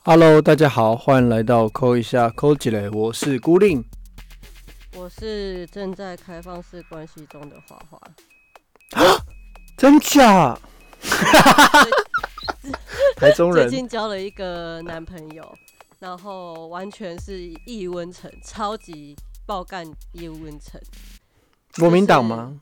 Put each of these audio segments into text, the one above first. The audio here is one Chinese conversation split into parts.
Hello，大家好，欢迎来到扣一下扣几嘞，我是孤令， 我是正在开放式关系中的花花。 真假？台中人， 最近交了一个男朋友，然后完全是易温层，超级爆干易温层。 国民党吗？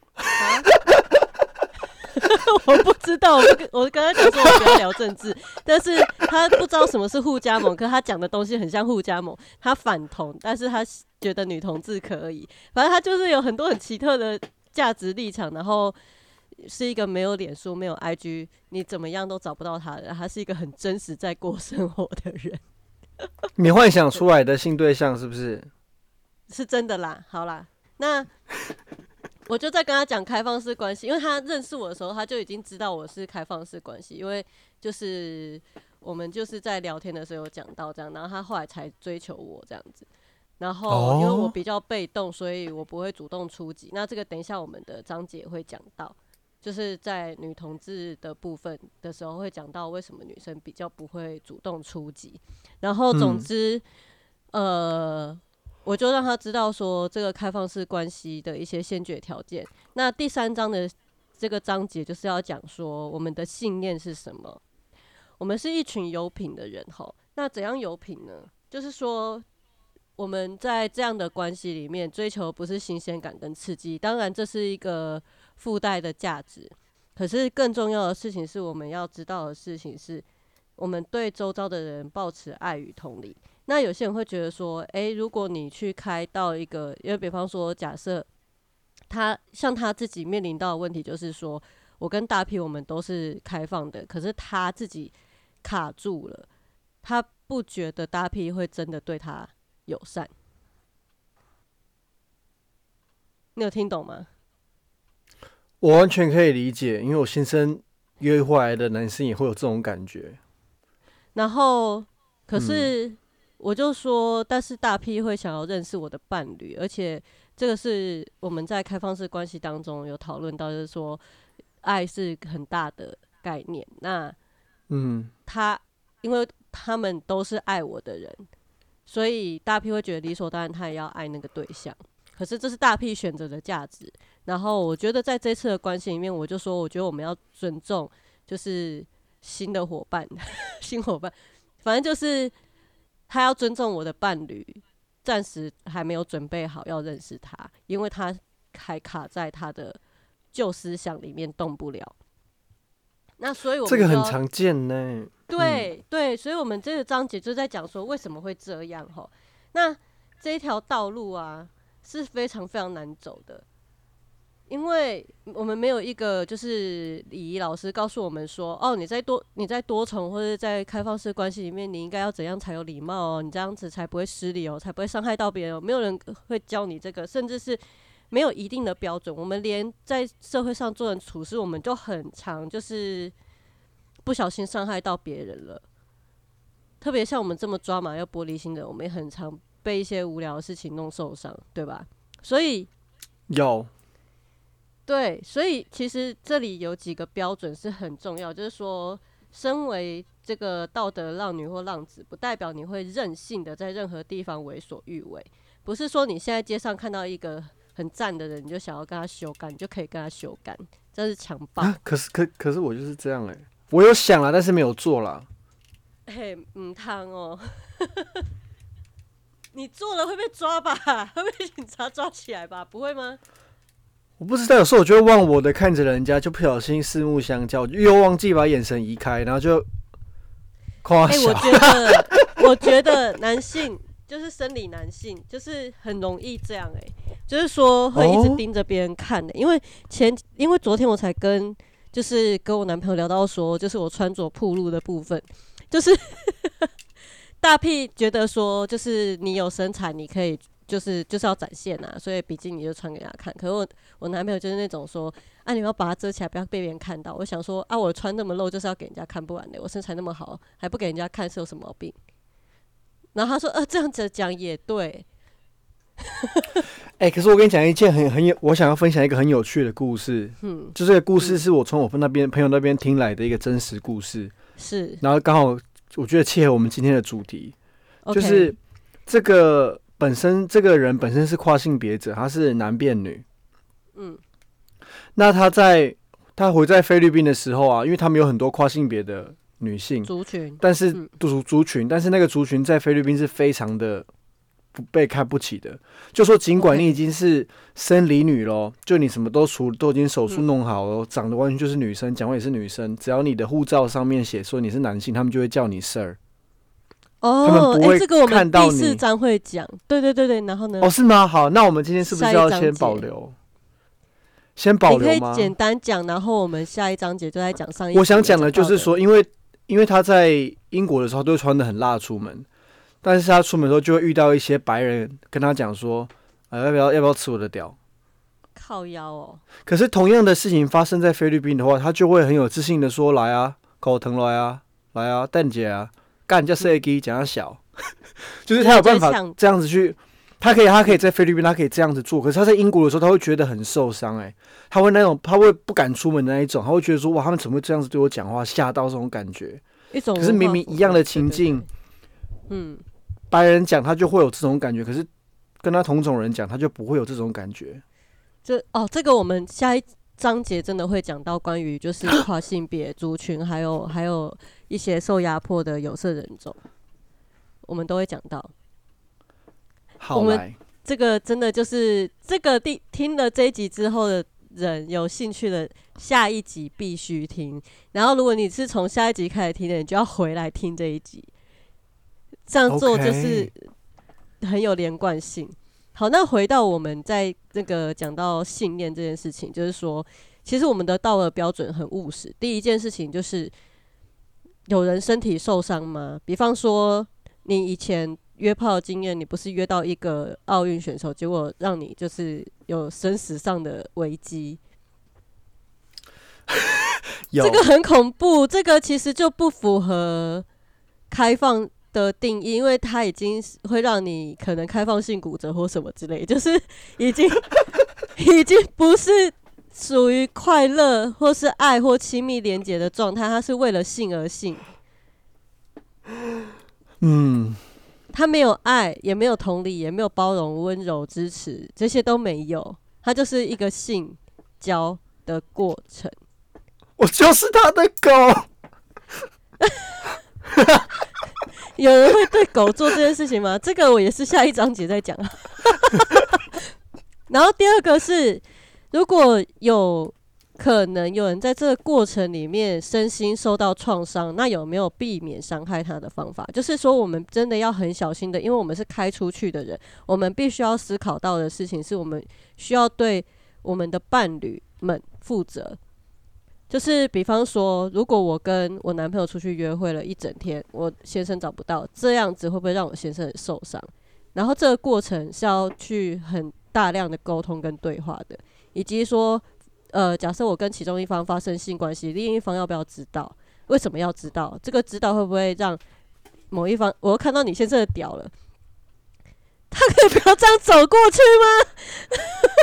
我不知道，我跟他讲说我不要聊政治，但是他不知道什么是互加盟，可他讲的东西很像互加盟，他反同，但是他觉得女同志可以，反正他就是有很多很奇特的价值立场，然后是一个没有脸书、没有 IG， 你怎么样都找不到他的人，他是一个很真实在过生活的人。 你幻想出来的性对象是不是？ 是真的啦，好啦，那我就在跟他讲开放式关系，因为他认识我的时候，他就已经知道我是开放式关系，因为就是我们就是在聊天的时候有讲到这样，然后他后来才追求我这样子。然后因为我比较被动，所以我不会主动出击。那这个等一下我们的章节会讲到，就是在女同志的部分的时候会讲到为什么女生比较不会主动出击。然后总之，我就让他知道说这个开放式关系的一些先决条件。那第3章的这个章节就是要讲说我们的信念是什么。我们是一群有品的人吼，那怎样有品呢？就是说我们在这样的关系里面追求不是新鲜感跟刺激，当然这是一个附带的价值。可是更重要的事情是我们要知道的事情是，我们对周遭的人抱持爱与同理。那有些人会觉得说，如果你去开到一个，因为比方说，假设像他自己面临到的问题，就是说我跟大 P 我们都是开放的，可是他自己卡住了，他不觉得大 P 会真的对他友善。你有听懂吗？ 我完全可以理解，因为我先生约回来的男生也会有这种感觉。 然后，可是我就说，但是大 P 会想要认识我的伴侣，而且这个是我们在开放式关系当中有讨论到，就是说爱是很大的概念。那因为他们都是爱我的人，所以大 P 会觉得理所当然，他也要爱那个对象。可是这是大 P 选择的价值。然后我觉得在这次的关系里面，我就说，我觉得我们要尊重，就是新的伙伴，新伙伴，反正就是他要尊重我的伴侣，暂时还没有准备好要认识他，因为他还卡在他的旧思想里面动不了。那所以我们这个很常见呢。 对，所以我们这个章节就在讲说为什么会这样吼。那这一条道路啊是非常非常难走的，因为我们没有一个就是礼仪老师告诉我们说，哦，你在多重或者在开放式关系里面，你应该要怎样才有礼貌哦，你这样子才不会失礼哦，才不会伤害到别人哦。没有人会教你这个，甚至是没有一定的标准。我们连在社会上做人处事，我们就很常就是不小心伤害到别人了。特别像我们这么抓马又玻璃心的，我们也很常被一些无聊的事情弄受伤，对吧？所以对，所以其实这里有几个标准是很重要，就是说，身为这个道德浪女或浪子，不代表你会任性的在任何地方为所欲为。不是说你现在街上看到一个很赞的人，你就想要跟他修干，你就可以跟他修干，这是强暴。 可是我就是这样我有想啦，但是没有做啦。 汤哦，你做了会被抓吧？会被警察抓起来吧？不会吗？ 我不知道，有时候我就会忘我的看着人家，就不小心四目相交，又忘记把眼神移开，然后就夸小。 我觉得男性就是生理男性，就是很容易这样就是说会一直盯着别人看因为昨天我才跟我男朋友聊到说，就是我穿着暴露的部分，就是大 P 觉得说，就是你有身材，你可以就是要展现啊，所以比基尼就穿给他看。可是我男朋友就是那种说，你要把它遮起来，不要被别人看到。我想说我穿那么露就是要给人家看，不然的，我身材那么好，还不给人家看，是有什么毛病？然后他说，这样子讲也对。 可是我跟你讲一件我想要分享一个很有趣的故事。就这个故事是我从我朋友那边听来的一个真实故事。 是。 然后刚好我觉得切合我们今天的主题， OK， 就是这个人本身是跨性别者，他是男变女。那他回在菲律宾的时候啊，因为他们有很多跨性别的女性族群， 但是族群，但是那个族群在菲律宾是非常的不被看不起的。就说尽管你已经是生理女咯，就你什么都已经手术弄好了，长得完全就是女生，讲话也是女生，只要你的护照上面写说你是男性，他们就会叫你 Sir。他们不会这个我们看到你。 第4章会讲，对，然后呢？ 哦，是吗？好，那我们今天是不是要先保留？先保留吗？ 你可以简单讲，然后我们下一章节就在讲上一集。 我想讲的就是说，因为他在英国的时候都会穿得很辣出门，但是他出门的时候就会遇到一些白人跟他讲说，要不要吃我的屌？ 靠腰哦。 可是同样的事情发生在菲律宾的话，他就会很有自信的说，来啊，口疼来啊，蛋姐啊，干叫设计讲他小，就是他有办法这样子去。他可以在菲律宾，他可以这样子做，可是他在英国的时候，他会觉得很受伤，他会不敢出门的那一种，他会觉得说，哇，他们怎么会这样子对我讲话，吓到这种感觉。可是明明一样的情境，白人讲他就会有这种感觉，可是跟他同种人讲，他就不会有这种感觉。 这个我们下一章节真的会讲到关于就是跨性别族群，还有一些受压迫的有色人种，我们都会讲到。 好， 我们这个真的就是这个听了这一集之后的人有兴趣的，下一集必须听。然后如果你是从下一集开始听的，你就要回来听这一集。这样做就是很有连贯性。好，那回到我们在那个讲到信念这件事情，就是说，其实我们的道德标准很务实。第一件事情就是有人身体受伤吗？比方说你以前约炮的经验，你不是约到一个奥运选手，结果让你就是有生死上的危机，这个很恐怖。这个其实就不符合开放的定义，因为它已经会让你可能开放性骨折或什么之类，就是已经不是属于快乐或是爱或亲密连结的状态，它是为了性而性。他没有爱，也没有同理，也没有包容、温柔、支持，这些都没有。他就是一个性交的过程。 我就是他的狗。 有人会对狗做这件事情吗？这个我也是下一章节再讲。然后第二个是，如果有可能有人在这个过程里面身心受到创伤，那有没有避免伤害他的方法？就是说，我们真的要很小心的，因为我们是开出去的人，我们必须要思考到的事情是，我们需要对我们的伴侣们负责。就是比方说，如果我跟我男朋友出去约会了一整天，我先生找不到，这样子会不会让我先生很受伤？然后这个过程是要去很大量的沟通跟对话的，以及说，假设我跟其中一方发生性关系，另一方要不要知道？为什么要知道？这个知道会不会让某一方，我又看到你先生的屌了，他可以不要这样走过去吗？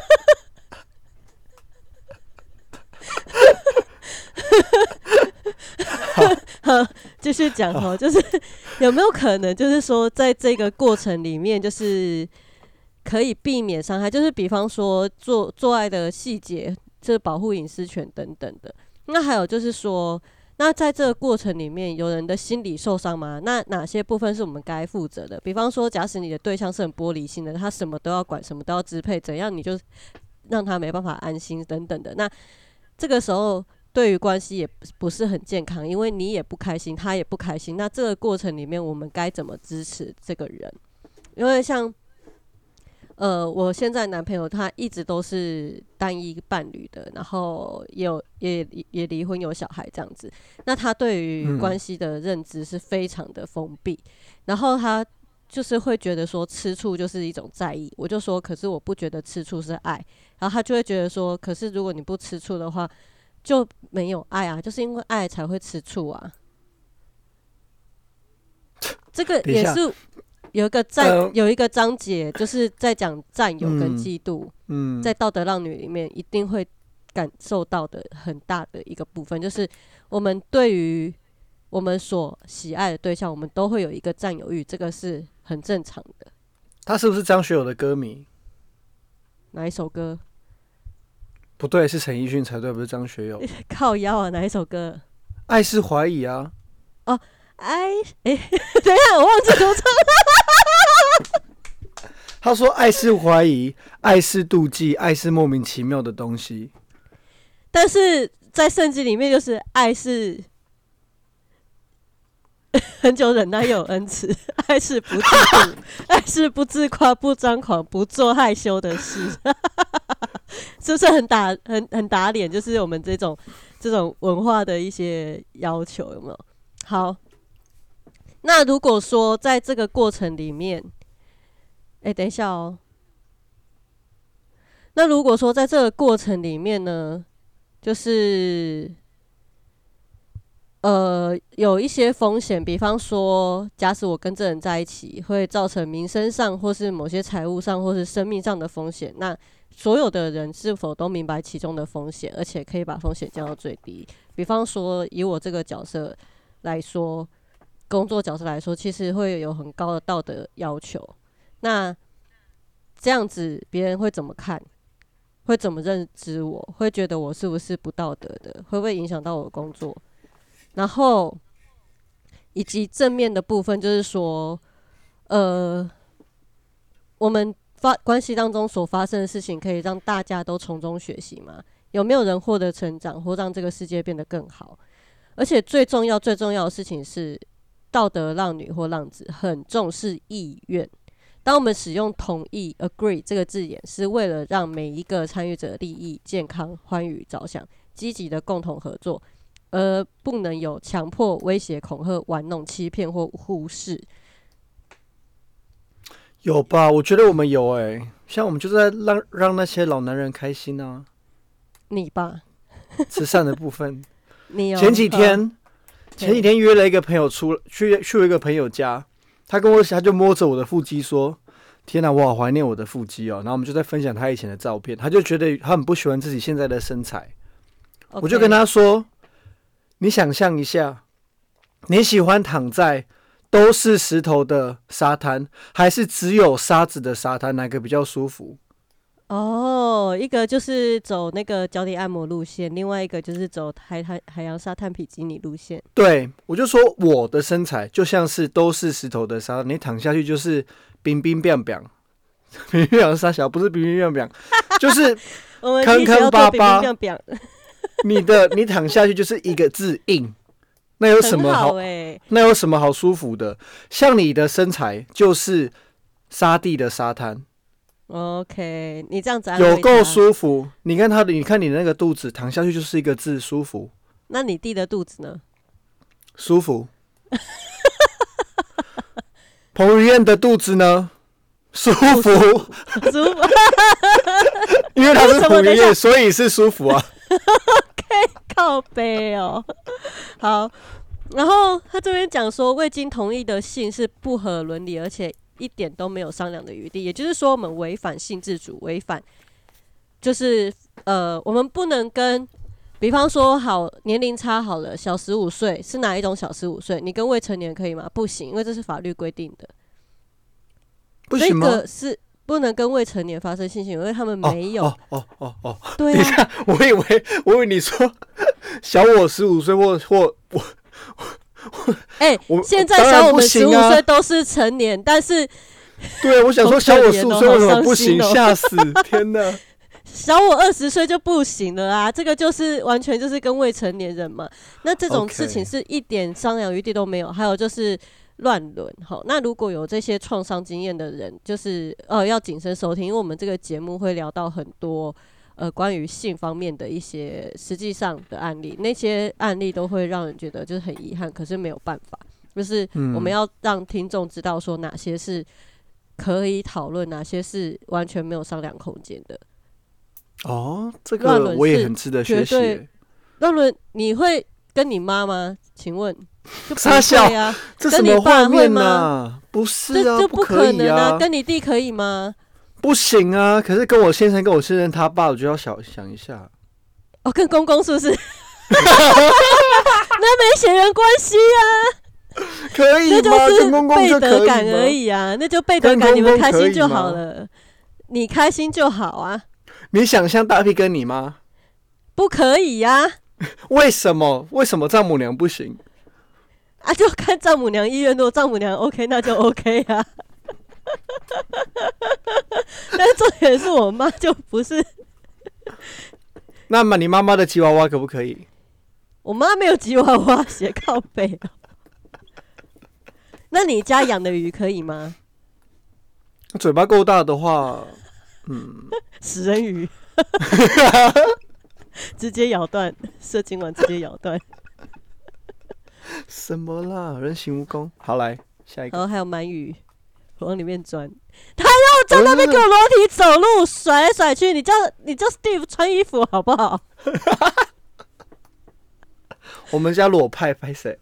好，继续讲哦，就是有没有可能，就是说，在这个过程里面，就是可以避免伤害，就是比方说做爱的细节，就是保护隐私权等等的。那还有就是说，那在这个过程里面，有人的心理受伤吗？那哪些部分是我们该负责的？比方说，假使你的对象是很玻璃心的，他什么都要管，什么都要支配，怎样你就让他没办法安心等等的。那这个时候对于关系也不是很健康，因为你也不开心，他也不开心。那这个过程里面，我们该怎么支持这个人？因为像我现在男朋友他一直都是单一伴侣的，然后也离婚有小孩这样子。那他对于关系的认知是非常的封闭，然后他就是会觉得说吃醋就是一种在意。我就说，可是我不觉得吃醋是爱。然后他就会觉得说，可是如果你不吃醋的话，就没有爱啊，就是因为爱才会吃醋啊。这个也是有一个章节，就是在讲占有跟嫉妒，在道德浪女里面一定会感受到的很大的一个部分，就是我们对于我们所喜爱的对象，我们都会有一个占有欲，这个是很正常的。 他是不是张学友的歌迷？ 哪一首歌？ 不对，是陈奕迅才对，不是张学友。 靠腰啊，哪一首歌？ 爱是怀疑啊。 哦，等一下，我忘记怎么唱。 他说爱是怀疑，爱是妒忌，爱是莫名其妙的东西。 但是在圣经里面，就是爱是很久忍耐又有恩慈，爱是不自负，爱是不自夸，不张狂，不做害羞的事。是不是很打脸？就是我们这种文化的一些要求，有没有？好，那如果说在这个过程里面，等一下哦。那如果说在这个过程里面呢，就是有一些风险，比方说，假使我跟这人在一起，会造成名声上，或是某些财务上，或是生命上的风险。那所有的人是否都明白其中的风险，而且可以把风险降到最低？比方说，以我这个角色来说，工作角色来说，其实会有很高的道德要求。那这样子，别人会怎么看？会怎么认知我？会觉得我是不是不道德的？会不会影响到我的工作？然后，以及正面的部分，就是说，我们关系当中所发生的事情，可以让大家都从中学习吗？有没有人获得成长，或让这个世界变得更好？而且最重要的事情是，道德浪女或浪子很重视意愿。当我们使用同意 agree 这个字眼，是为了让每一个参与者利益、健康、欢愉着想，积极的共同合作，而不能有强迫、威胁、恐吓、玩弄、欺骗或忽视。 有吧？我觉得我们有像我们就是在让那些老男人开心啊。 你吧， 慈善的部分。 你有前几天约了一个朋友去了一个朋友家，他就摸着我的腹肌说：“天哪，我好怀念我的腹肌哦。”然后我们就在分享他以前的照片，他就觉得他很不喜欢自己现在的身材。我就跟他说：“你想象一下，你喜欢躺在都是石头的沙滩，还是只有沙子的沙滩？哪个比较舒服？” 一个就是走那个脚底按摩路线，另外一个就是走海洋沙滩比基尼路线。 对，我就说我的身材就像是都是石头的沙滩，你躺下去就是冰冰冰冰，冰冰冰沙小，不是冰冰冰冰，就是坑坑巴巴。你躺下去就是一个字硬，那有什么好？那有什么好舒服的？像你的身材就是沙地的沙滩。 OK， 你这样子有够舒服。你看你那个肚子躺下去就是一个字舒服。 那你弟的肚子呢？ 舒服。彭于晏的肚子呢？舒服。 舒服。 因为他是彭于晏，所以是舒服啊。 OK， 靠北哦。好，然后他这边讲说，未经同意的性是不合伦理，而且一点都没有商量的余地。也就是说，我们违反性自主，违反就是我们不能跟，比方说好年龄差好了，小15岁是哪一种小15岁？你跟未成年可以吗？不行，因为这是法律规定的。 不行吗？ 这个是不能跟未成年发生性行为，因为他们没有。对啊。 等一下，我以为你说小我15岁或现在小我们15岁都是成年，但是对，我想说小我15岁为什么不行？吓死！天哪！ 小我20岁就不行了啊！这个就是完全就是跟未成年人嘛。那这种事情是一点商量余地都没有。还有就是乱伦，好，那如果有这些创伤经验的人，就是要谨慎收听，因为我们这个节目会聊到很多关于性方面的一些实际上的案例，那些案例都会让人觉得就是很遗憾，可是没有办法，就是我们要让听众知道说哪些是可以讨论，哪些是完全没有商量空间的。 这个我也很值得学习。 乱伦你会跟你妈吗？请问？ 傻笑啊， 这什么画面啊？不是啊， 这不可能啊！跟你弟可以吗？ 不行啊！可是跟我先生他爸，我就要想一下。 跟公公是不是？ 那没血缘关系啊， 可以吗？ 那就是公公背就可以德感而吗？ 已啊，那就背德感，你们开心就好了，你开心就好啊。 你想象大屁跟你妈？ 不可以呀、啊。 为什么？为什么丈母娘不行？ 啊，就看丈母娘意愿，如果丈母娘 OK， 那就 OK 啊。但是重点是我妈就不是。 那么你妈妈的吉娃娃可不可以？ 我妈没有吉娃娃，斜靠背啊。那你家养的鱼可以吗？ 嘴巴够大的话， 食人鱼，直接咬断，射精完直接咬断。 什么啦？人形蜈蚣。好，来下一个。 然后还有鳗鱼往里面钻，他要在那边给我裸体走路，甩来甩去。你叫 Steve 穿衣服好不好？ 我们家裸派拍谁？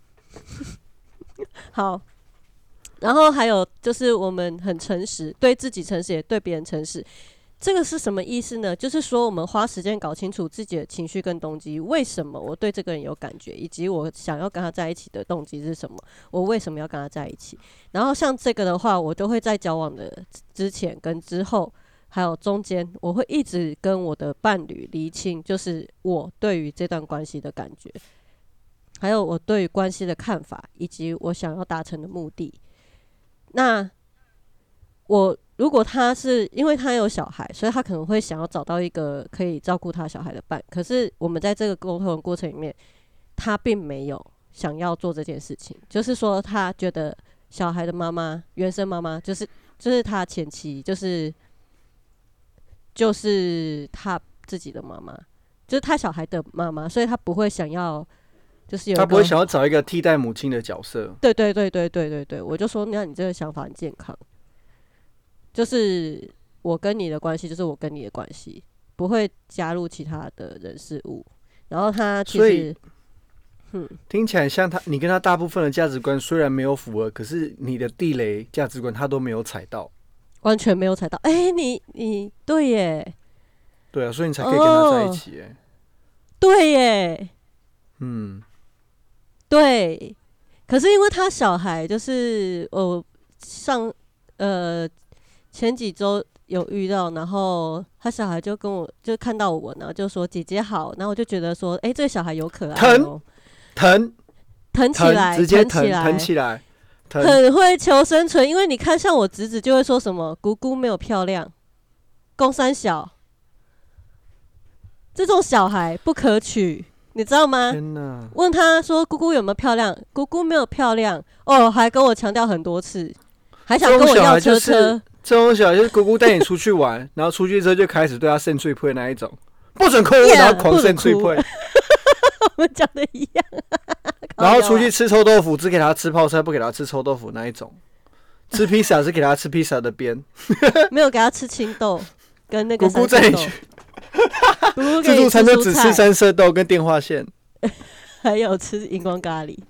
好。然后还有就是我们很诚实，对自己诚实，也对别人诚实。这个是什么意思呢？就是说我们花时间搞清楚自己的情绪跟动机，为什么我对这个人有感觉，以及我想要跟他在一起的动机是什么，我为什么要跟他在一起。然后像这个的话，我都会在交往的之前跟之后还有中间，我会一直跟我的伴侣厘清，就是我对于这段关系的感觉，还有我对于关系的看法，以及我想要达成的目的。那如果他是因为他有小孩，所以他可能会想要找到一个可以照顾他小孩的伴。可是我们在这个沟通的过程里面，他并没有想要做这件事情，就是说他觉得小孩的妈妈，原生妈妈就是他前妻，就是他自己的妈妈，就是他小孩的妈妈，所以他不会想要。就是他不会想要找一个替代母亲的角色。 对，我就说，那你这个想法很健康。就是我跟你的关系，就是我跟你的关系，不会加入其他的人事物。然后他其实， 听起来像你跟他大部分的价值观虽然没有符合，可是你的地雷价值观他都没有踩到， 完全没有踩到。你对耶， 对啊，所以你才可以跟他在一起耶。 对耶，对。可是因为他小孩就是前几周有遇到，然后他小孩就跟我就看到我，然后就说姐姐好，然后我就觉得说，这个小孩有可爱哦，疼起来， 直接疼起来， 很会求生存。因为你看，像我侄子就会说什么姑姑没有漂亮，公三小，这种小孩不可取。你知道吗？问他说姑姑有没有漂亮，姑姑没有漂亮哦，还跟我强调很多次，还想跟我要车车。 这种小孩就是姑姑带你出去玩，然后出去之后就开始对他扇脆配那一种，不准哭，然后狂扇脆配。 我们讲的一样。 然后出去吃臭豆腐，只给他吃泡菜，不给他吃臭豆腐那一种。吃披萨是给他吃披萨的边， 没有给他吃青豆跟那个姑姑带你去。自助餐就只吃三色豆跟电话线， 还有吃荧光咖喱。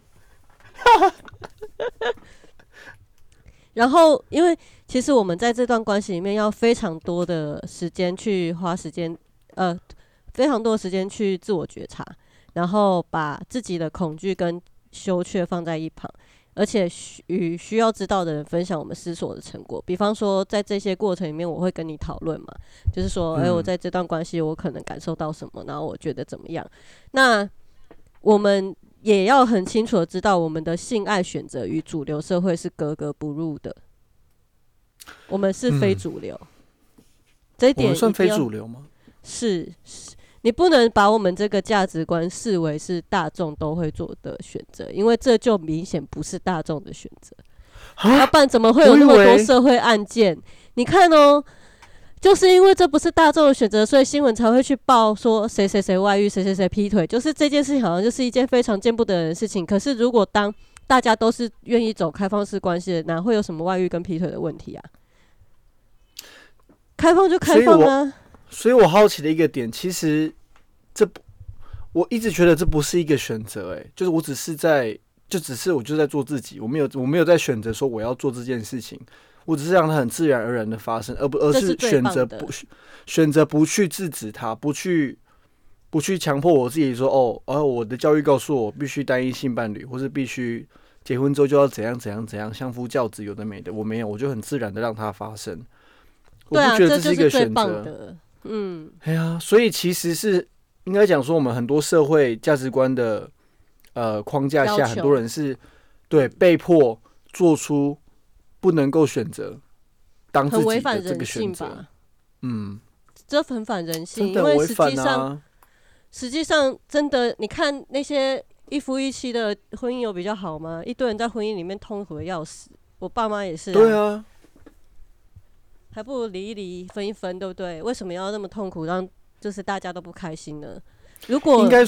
然后，因为其实我们在这段关系里面要非常多的时间去花时间，非常多的时间去自我觉察，然后把自己的恐惧跟羞怯放在一旁，而且与需要知道的人分享我们思索的成果。比方说，在这些过程里面，我会跟你讨论嘛，就是说，我在这段关系我可能感受到什么，然后我觉得怎么样。那我们也要很清楚的知道，我们的性爱选择与主流社会是格格不入的，我们是非主流。这一点我们算非主流吗？ 是，你不能把我们这个价值观视为是大众都会做的选择，因为这就明显不是大众的选择。要不然怎么会有那么多社会案件？你看哦，就是因为这不是大众的选择，所以新闻才会去报说谁谁谁外遇，谁谁谁劈腿。就是这件事情好像就是一件非常见不得人的事情。可是如果当大家都是愿意走开放式关系的，哪会有什么外遇跟劈腿的问题啊？开放就开放啊。 所以我好奇的一个点，其实我一直觉得这不是一个选择，就是我只是我就在做自己，我没有在选择说我要做这件事情，我只是让它很自然而然的发生，而是选择不去制止它，不去不去强迫我自己说我的教育告诉我必须单一性伴侣，或是必须结婚之后就要怎样怎样怎样相夫教子，有的没的，我没有，我就很自然的让它发生。 对啊， 我不觉得这是一个选择。 哎呀，所以其实是应该讲说，我们很多社会价值观的框架下，很多人是对被迫做出不能够选择当自己的这个选择。 这很反人性，因为实际上真的，你看那些一夫一妻的婚姻有比较好吗？一堆人在婚姻里面痛苦的要死，我爸妈也是。 对啊， 还不如离一离，分一分，对不对？为什么要那么痛苦，让就是大家都不开心呢？如果应该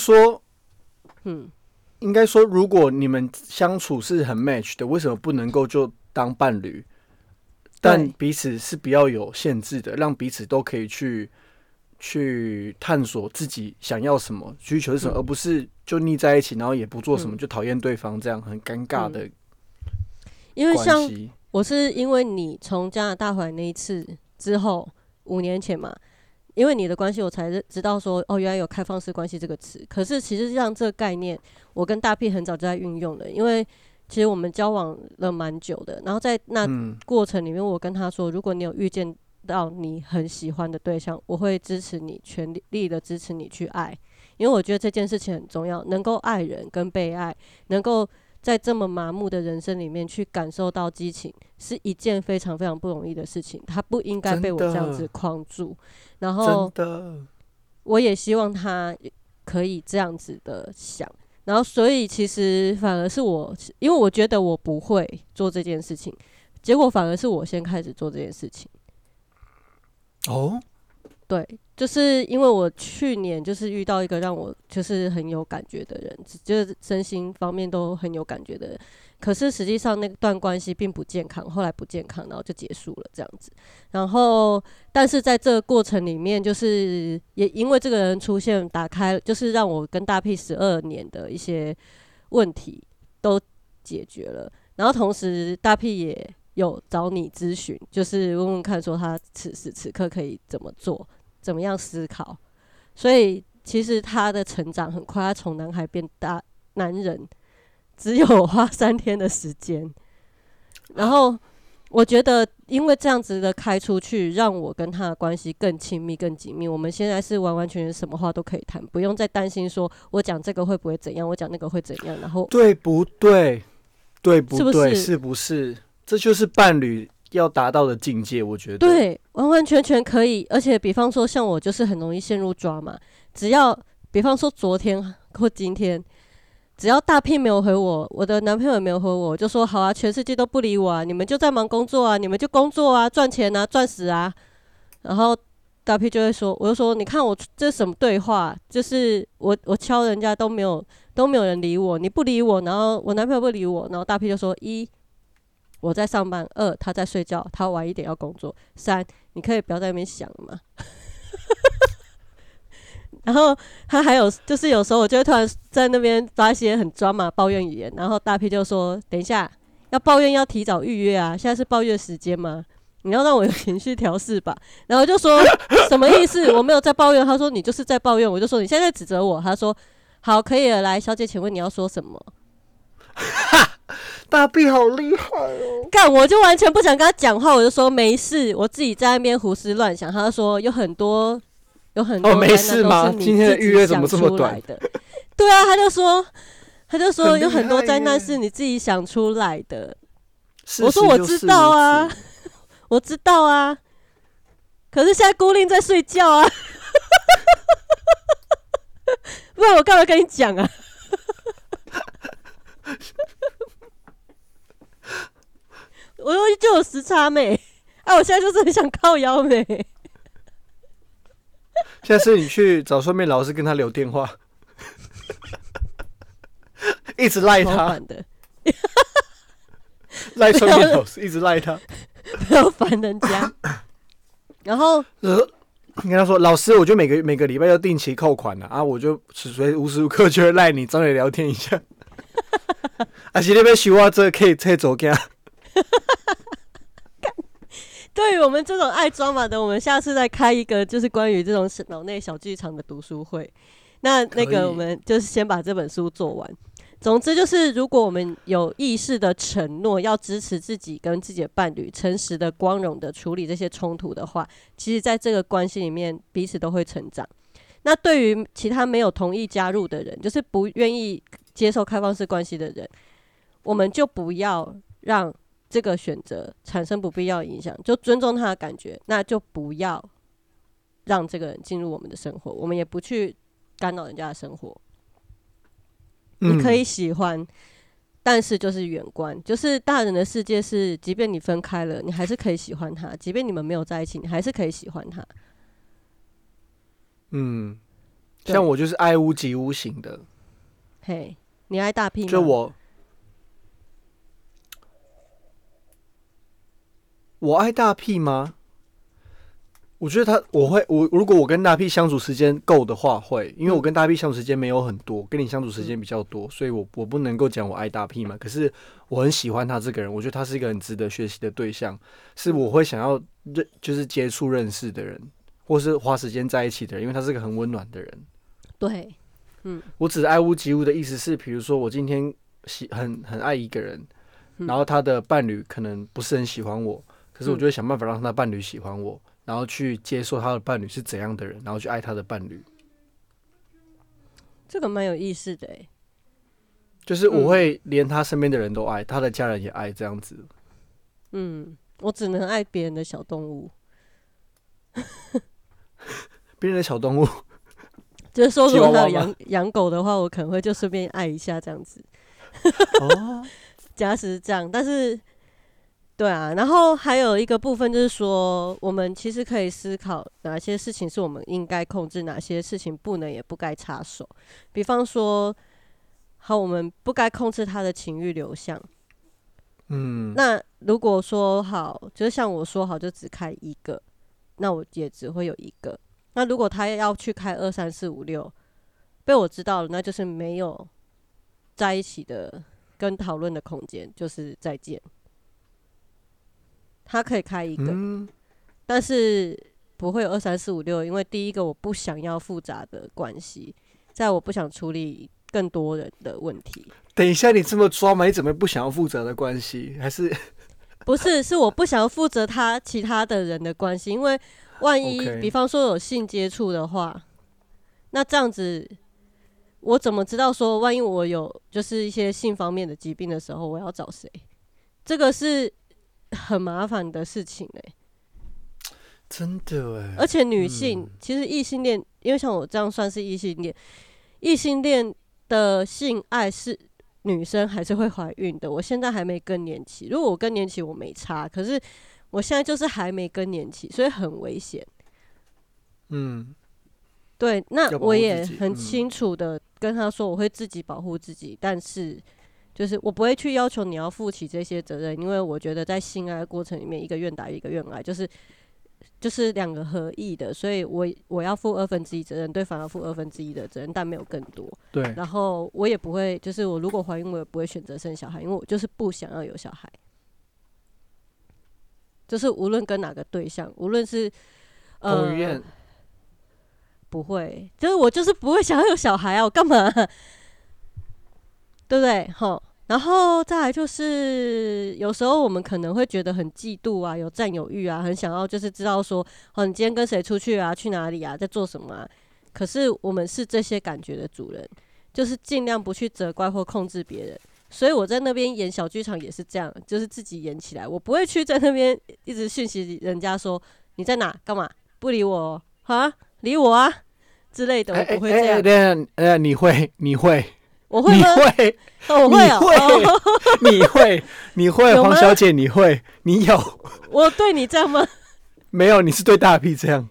说，如果你们相处是很 match 的，为什么不能够就当伴侣？但彼此是不要有限制的，让彼此都可以去探索自己想要什么、需求是什么，而不是就腻在一起，然后也不做什么，就讨厌对方，这样很尴尬的关系。 因为像我是因为你从加拿大回来那一次之后，5年前嘛，因为你的关系，我才知道说原来有开放式关系这个词。可是其实像这个概念，我跟大 P 很早就在运用了，因为其实我们交往了蛮久的，然后在那过程里面，我跟他说，如果你有遇见到你很喜欢的对象，我会支持你，全力的支持你去爱，因为我觉得这件事情很重要，能够爱人跟被爱，能够在这么麻木的人生里面去感受到激情，是一件非常非常不容易的事情，他不应该被我这样子框住。然后我也希望他可以这样子的想。然后，所以其实反而是我，因为我觉得我不会做这件事情，结果反而是我先开始做这件事情。对，就是因为我去年就是遇到一个让我就是很有感觉的人，就是身心方面都很有感觉的人，可是实际上那段关系并不健康，后来不健康，然后就结束了这样子。然后，但是在这个过程里面，就是也因为这个人出现，打开就是让我跟大 P 12年的一些问题都解决了。然后同时大 P 也有找你咨询，就是问问看说他此时此刻可以怎么做。怎么样思考？所以其实他的成长很快，他从男孩变大男人，只有花3天的时间。然后我觉得，因为这样子的开出去，让我跟他的关系更亲密、更紧密。我们现在是完完全全什么话都可以谈，不用再担心说我讲这个会不会怎样，我讲那个会怎样。然后对不对？对不对？ 是不是？这就是伴侣要达到的境界，我觉得对，完完全全可以。而且，比方说，像我就是很容易陷入抓嘛。只要比方说昨天或今天，只要大 P 没有回我，我的男朋友也没有回我，我就说好啊，全世界都不理我啊，你们就在忙工作啊，你们就工作啊，赚钱啊，赚死啊。然后大 P 就会说，我就说，你看我这是什么对话？就是我敲人家都没有人理我，你不理我，然后我男朋友不理我，然后大 P 就说1。我在上班，2他在睡觉，他晚一点要工作，3你可以不要在那边想了吗？然后他还有就是有时候我就会突然在那边发一些很抓马抱怨语言，然后大 P 就说等一下要抱怨要提早预约啊，现在是抱怨时间吗？你要让我有情绪调试吧。然后就说什么意思？我没有在抱怨。他说你就是在抱怨。我就说你现在在指责我。他说好，可以了，来小姐，请问你要说什么？ 大 B 好厉害哦！ 干，我就完全不想跟他讲话，我就说没事，我自己在那边胡思乱想。他说有很多没事吗？今天的预约怎么这么短？ 对啊，他就说有很多灾难是你自己想出来的。我说我知道啊，我知道啊，可是现在孤令在睡觉啊，不然我干嘛跟你讲啊？我就有时差没，我现在就是很想靠腰没。 下次你去找双面老师跟他留电话，一直赖他，赖双面老师一直赖他， 不要烦人家。然后你跟他说，老师，我就每个礼拜要定期扣款啊，我就无时无刻就会赖你，找你聊天一下。而且那边许我这可以走走。 对于我们这种爱装嘛的，我们下次再开一个就是关于这种脑内小剧场的读书会。 那个我们就是先把这本书做完。总之就是，如果我们有意识的承诺要支持自己跟自己的伴侣诚实的、光荣的处理这些冲突的话，其实在这个关系里面彼此都会成长。那对于其他没有同意加入的人，就是不愿意接受开放式关系的人，我们就不要让这个选择产生不必要的影响，就尊重他的感觉，那就不要让这个人进入我们的生活，我们也不去干扰人家的生活。你可以喜欢，但是就是远观，就是大人的世界是，即便你分开了，你还是可以喜欢他；即便你们没有在一起，你还是可以喜欢他。 像我就是爱屋及乌型的。 嘿，你爱大屁吗？ 就我爱大屁吗？我觉得如果我跟大 P 相处时间够的话，会，因为我跟大 P 相处时间没有很多，跟你相处时间比较多，所以我不能够讲我爱大 P 嘛。可是我很喜欢他这个人，我觉得他是一个很值得学习的对象，是我会想要就是接触认识的人，或是花时间在一起的人，因为他是个很温暖的人。 对， 我只爱屋及乌的意思是，比如说我今天很爱一个人，然后他的伴侣可能不是很喜欢我，可是我就会想办法让他的伴侣喜欢我。然后去接受他的伴侣是怎样的人，然后去爱他的伴侣， 这个蛮有意思的欸。 就是我会连他身边的人都爱，他的家人也爱，这样子。 我只能爱别人的小动物。 别人的小动物， 就是说，如果他有养狗的话，我可能会就顺便爱一下这样子。假使是这样，但是。对啊，然后还有一个部分就是说，我们其实可以思考哪些事情是我们应该控制，哪些事情不能也不该插手。比方说，好，我们不该控制他的情欲流向。那如果说好，就是像我说好就只开一个，那我也只会有一个。那如果他要去开2、3、4、5、6，被我知道了，那就是没有在一起的跟讨论的空间，就是再见。他可以开一个，但是不会有2、3、4、5、6，因为第一个我不想要复杂的关系，再来我不想处理更多人的问题。 等一下，你这么抓嘛？你怎么不想要复杂的关系？还是不是？是我不想要负责他其他的人的关系，因为万一比方说有性接触的话，那这样子我怎么知道说，万一我有就是一些性方面的疾病的时候，我要找谁？这个是很麻烦的事情真的哎。 而且女性、其实异性恋，因为像我这样算是异性恋，异性恋的性爱是女生还是会怀孕的。我现在还没更年期，如果我更年期我没差，可是我现在就是还没更年期，所以很危险。对，那我也很清楚的跟他说，我会自己保护自己，但是就是我不会去要求你要负起这些责任，因为我觉得在性爱的过程里面，一个愿打一个愿挨，就是两个合意的，所以我要负1/2责任，对方要负1/2的责任，但没有更多。 对， 然后我也不会，就是我如果怀孕，我也不会选择生小孩，因为我就是不想要有小孩。就是无论跟哪个对象，无论是彭于晏， 不会，就是我就是不会想要有小孩啊，我干嘛对不对？齁。然后再来就是，有时候我们可能会觉得很嫉妒啊，有占有欲啊，很想要就是知道说，你今天跟谁出去啊，去哪里啊，在做什么啊？可是我们是这些感觉的主人，就是尽量不去责怪或控制别人。所以我在那边演小剧场也是这样，就是自己演起来，我不会去在那边一直讯息人家说你在哪干嘛，不理我啊，理我啊之类的，我不会这样。 你会。 我会吗？ 你会， 我会哦， 你会，黄小姐，你会，你有。 我对你这样吗？ 没有，你是对大 P 这样。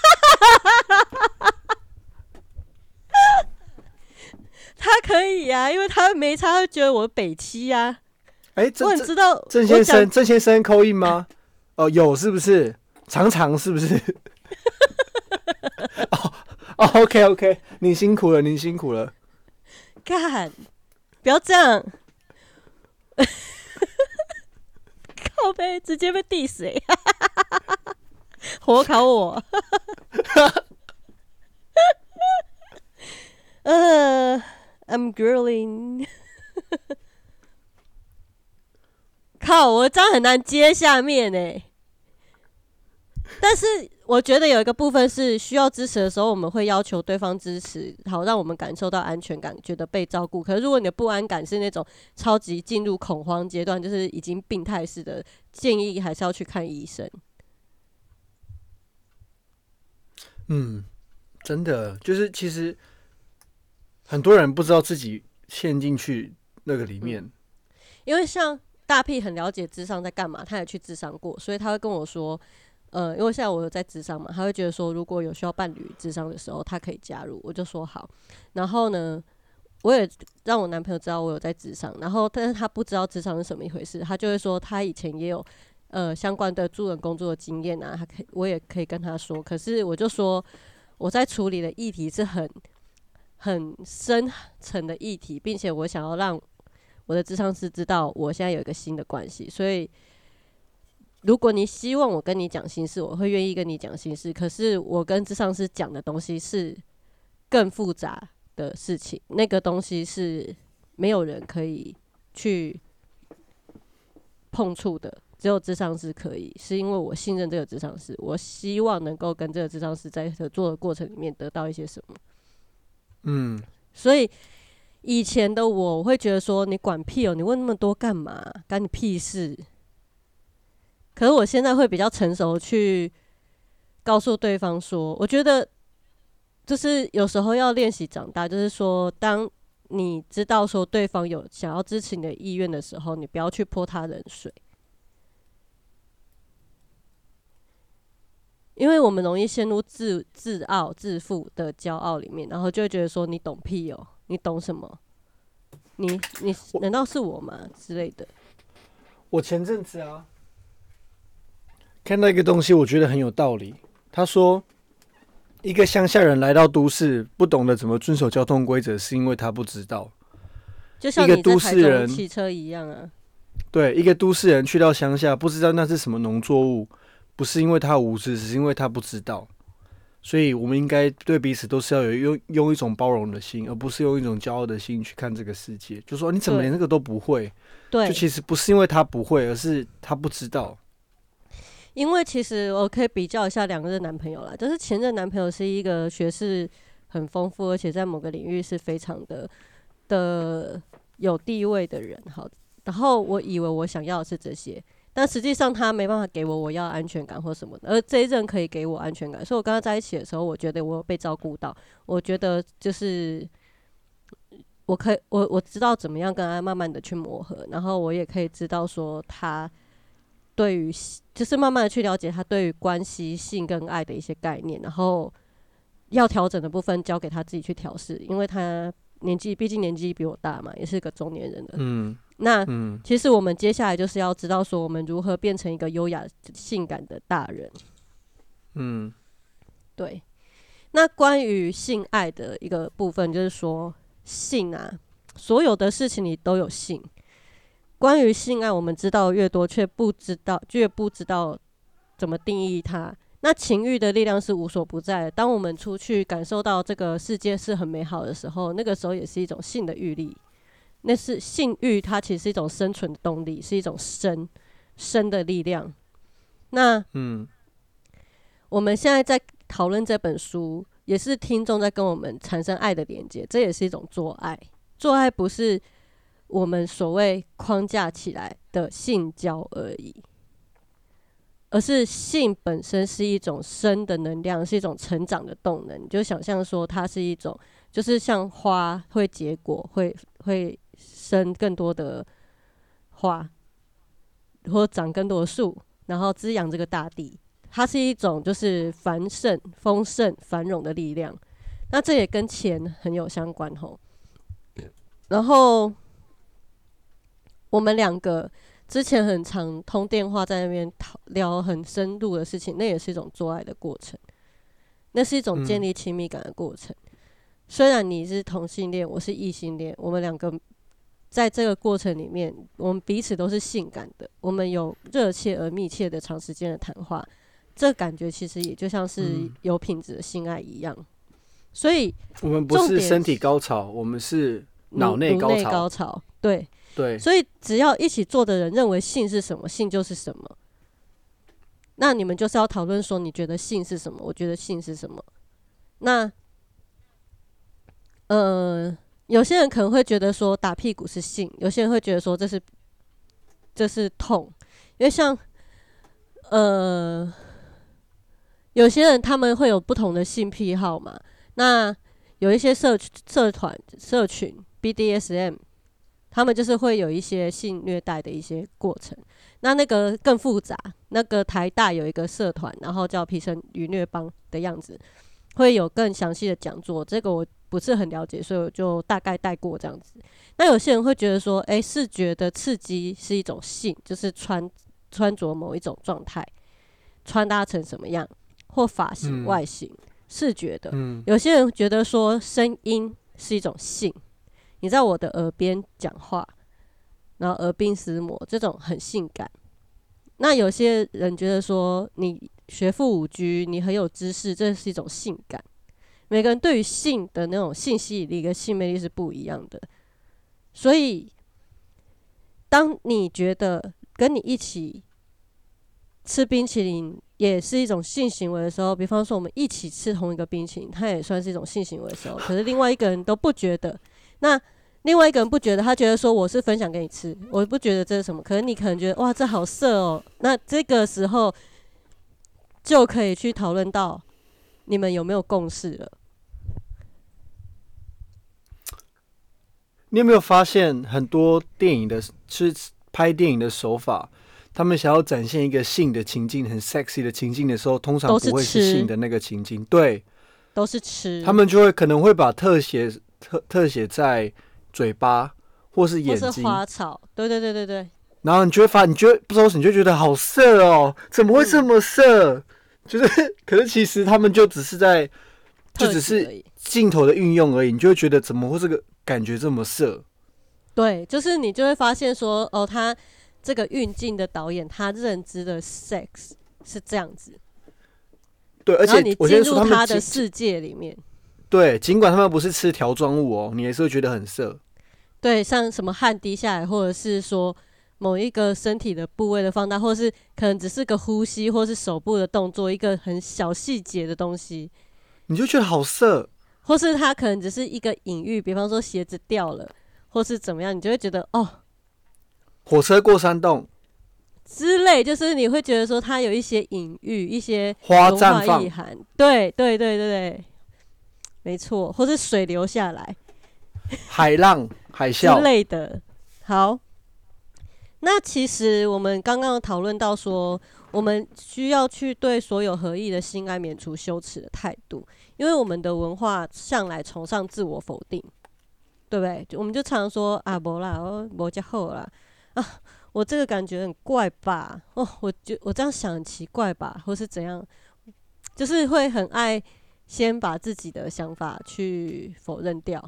他可以啊，因为他没差，会觉得我北七啊。我很知道郑先生扣印吗？哦，有是不是？常是不是？OK， 你辛苦了。 干，不要这样！靠北，直接被 diss 火烤我！ girling 靠，我这样很难接下面欸。但是我觉得有一个部分是需要支持的时候，我们会要求对方支持，好让我们感受到安全感，觉得被照顾。可是如果你的不安感是那种超级进入恐慌阶段，就是已经病态式的，建议还是要去看医生。 真的就是其实很多人不知道自己陷进去那个里面， 因为像大P很了解諮商在干嘛，他也去諮商过，所以他会跟我说。因为现在我有在諮商嘛，他会觉得说，如果有需要伴侣諮商的时候，他可以加入，我就说好。然后呢，我也让我男朋友知道我有在諮商，然后但是他不知道諮商是什么一回事，他就会说他以前也有相关的助人工作的经验啊，我也可以跟他说。可是我就说我在处理的议题是很深层的议题，并且我想要让我的諮商师知道我现在有一个新的关系，所以。如果你希望我跟你讲心事，我会愿意跟你讲心事。可是我跟諮商师讲的东西是更复杂的事情，那个东西是没有人可以去碰触的，只有諮商师可以。是因为我信任这个諮商师，我希望能够跟这个諮商师在合作的过程里面得到一些什么。所以以前的我会觉得说，你管屁哦，你问那么多干嘛？干你屁事！可是我现在会比较成熟，去告诉对方说，我觉得就是有时候要练习长大，就是说，当你知道说对方有想要支持你的意愿的时候，你不要去泼他冷水，因为我们容易陷入自傲、自负的骄傲里面，然后就会觉得说你懂屁哦，你懂什么？你难道是我吗？之类的。 我前阵子看到一个东西，我觉得很有道理。他说，一个乡下人来到都市，不懂得怎么遵守交通规则，是因为他不知道。 就像你在台中骑车一样啊。 对，一个都市人去到乡下，不知道那是什么农作物，不是因为他无知，只是因为他不知道。所以我们应该对彼此都是要用一种包容的心，而不是用一种骄傲的心去看这个世界。就说你怎么连这个都不会？ 对， 就其实不是因为他不会，而是他不知道。 因为其实我可以比较一下两个任男朋友啦，就是前任男朋友是一个学识很丰富，而且在某个领域是非常的有地位的人。好，然后我以为我想要的是这些，但实际上他没办法给我要的安全感或什么的，而这一任可以给我安全感，所以我跟他在一起的时候，我觉得我有被照顾到，我觉得就是我知道怎么样跟他慢慢的去磨合，然后我也可以知道说他。对于就是慢慢的去了解他对于关系、性跟爱的一些概念，然后要调整的部分交给他自己去调试，因为他毕竟年纪比我大嘛，也是个中年人了。那其实我们接下来就是要知道说，我们如何变成一个优雅、性感的大人。对。那关于性爱的一个部分，就是说性啊，所有的事情你都有性。关于性爱，我们知道越多，却越不知道怎么定义它。那情欲的力量是无所不在的。当我们出去感受到这个世界是很美好的时候，那个时候也是一种性的欲力。那是性欲，它其实是一种生存的动力，是一种生的力量。那我们现在在讨论这本书，也是听众在跟我们产生爱的连接，这也是一种做爱。做爱不是我们所谓框架起来的性交而已，而是性本身是一种生的能量，是一种成长的动能。你就想象说，它是一种，就是像花会结果，会生更多的花，或长更多的树，然后滋养这个大地。它是一种就是繁盛、丰盛、繁荣的力量。那这也跟钱很有相关吼。然后我们两个之前很常通电话，在那边聊很深入的事情，那也是一种做爱的过程，那是一种建立亲密感的过程。虽然你是同性恋，我是异性恋，我们两个在这个过程里面，我们彼此都是性感的，我们有热切而密切的长时间的谈话，这感觉其实也就像是有品质的性爱一样。所以我们不是身体高潮，我们是脑内高潮。对对， 所以只要一起做的人认为性是什么，性就是什么。那你们就是要讨论说，你觉得性是什么？我觉得性是什么？那有些人可能会觉得说打屁股是性，有些人会觉得说这是痛，因为像有些人他们会有不同的性癖好嘛。那有一些社群 BDSM， 他们就是会有一些性虐待的一些过程。那个更复杂，那个台大有一个社团，然后叫皮绳与虐帮的样子，会有更详细的讲座。这个我不是很了解，所以我就大概带过这样子。那有些人会觉得说，视觉的刺激是一种性，就是穿着某一种状态，穿搭成什么样，或发型、外形、视觉的。有些人觉得说声音是一种性，你在我的耳边讲话，然后耳鬓厮磨，这种很性感。那有些人觉得说你学富五车，你很有知识，这是一种性感。每个人对于性的那种性吸引力跟性魅力是不一样的。所以当你觉得跟你一起吃冰淇淋也是一种性行为的时候，比方说我们一起吃同一个冰淇淋，它也算是一种性行为的时候，可是另外一个人都不觉得，那另外一个人不觉得，他觉得说我是分享给你吃，我不觉得这是什么，可是你可能觉得哇这好色哦，那这个时候就可以去讨论到你们有没有共识了。 你有没有发现很多电影的是拍电影的手法，他们想要展现一个性的情境，很 sexy 的情境的时候，通常不会是性的那个情境，对， 都是吃， 他们就会可能会把特写在嘴巴或是眼睛， 或是花草，对对对对对。 然后你就会你觉得不知道，你就觉得好色哦，怎么会这么色？就是，可是其实他们就只是镜头的运用而已，你就会觉得怎么会这个感觉这么色？ 对，就是你就会发现说，哦，他这个运镜的导演，他认知的 sex 是这样子。 对，而且我先说然后你进入他的世界里面。 对，尽管他们不是吃条状物哦，你还是会觉得很色。 对，像什么汗滴下来，或者是说某一个身体的部位的放大，或者是可能只是个呼吸，或是手部的动作，一个很小细节的东西， 你就觉得好色。 或是他可能只是一个隐喻，比方说鞋子掉了，或是怎么样，你就会觉得哦， 火车过山洞之类，就是你会觉得说它有一些隐喻，一些花文绽放化意涵。对对对对对，没错，或是水流下来， 海浪、海啸之类的。好，那其实我们刚刚讨论到说，我们需要去对所有合意的性爱免除羞耻的态度，因为我们的文化向来崇尚自我否定，对不对？我们就常说啊，没啦，我没这好啦，啊，我这个感觉很怪吧？哦，我这样想很奇怪吧？或是怎样？就是会很爱先把自己的想法去否认掉。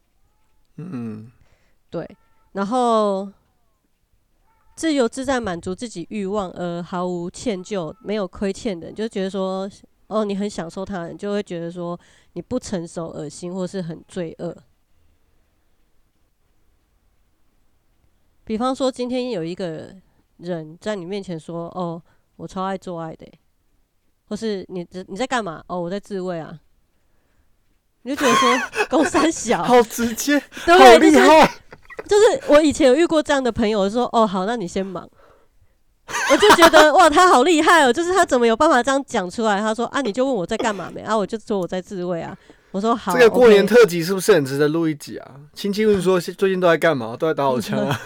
对，然后自由自在满足自己欲望而毫无歉疚、没有亏欠的人，就觉得说，哦，你很享受他人，就会觉得说你不成熟、恶心或是很罪恶。比方说，今天有一个人在你面前说：“哦，我超爱做爱的。”或是你在干嘛？哦，我在自慰啊。你就觉得说，公三小， 好直接， 对， 好厉害。 就是我以前有遇过这样的朋友，说：“哦，好，那你先忙。”我就觉得哇，他好厉害哦！就是他怎么有办法这样讲出来？他说：“啊，你就问我在干嘛没？啊，我就说我在自慰啊。”我说好， 这个过年特辑是不是很值得录一集啊？亲戚问说最近都在干嘛？都在打火枪啊，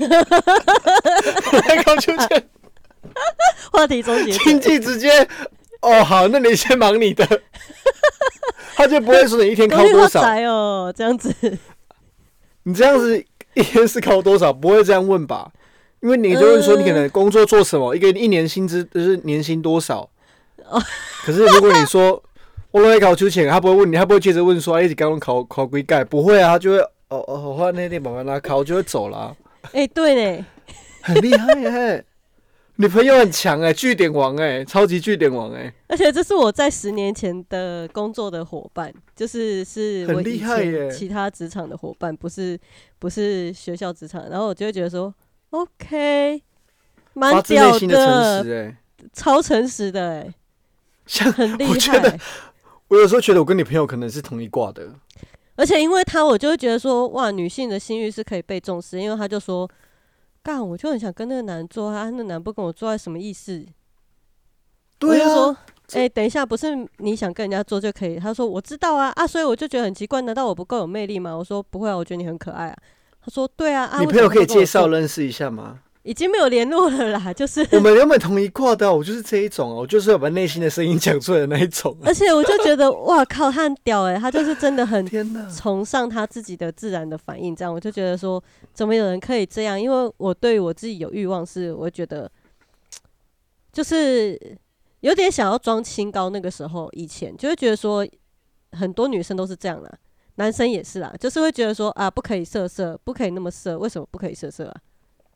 在搞秋千。 话题终结。 亲戚直接哦好，那你先忙你的，他就不会说你一天靠多少哦，这样子。 你这样子一天是靠多少？不会这样问吧？因为你就问说你可能工作做什么，一年薪资就是年薪多少。可是如果你说我都在考秋千，他不会问你，他不会接着问说一直刚刚考几盖，不会啊，他就会我那天慢慢拉考就会走了。 对呢， 很厉害耶， 女朋友很强据点王超级据点王而且这是我在10年前的工作的伙伴，就是我以前其他职场的伙伴，不是学校职场，然后我就会觉得说 ，OK， 蛮屌的，超诚实的很厉害。 我有时候觉得我跟你朋友可能是同一挂的， 而且因为我就会觉得说，哇，女性的性欲是可以被重视，因为他就说。干，我就很想跟那个男人做爱，那男不跟我做爱什么意思？ 对啊， 我就说，等一下，不是你想跟人家做就可以？他说我知道啊，所以我就觉得很奇怪，难道我不够有魅力吗？我说不会啊，我觉得你很可爱啊。他说对啊， 你朋友可以介绍认识一下吗？ 已经没有联络了啦，就是我们原本同一挂的，我就是这一种我就是要把内心的声音讲出来的那一种。 而且我就觉得，哇靠，他很屌他就是真的很崇尚他自己的自然的反应，这样我就觉得说，怎么有人可以这样？因为我对我自己有欲望，我觉得就是有点想要装清高。那个时候以前就会觉得说，很多女生都是这样啦，男生也是啦，就是会觉得说啊，不可以色，不可以那么色，为什么不可以色啊？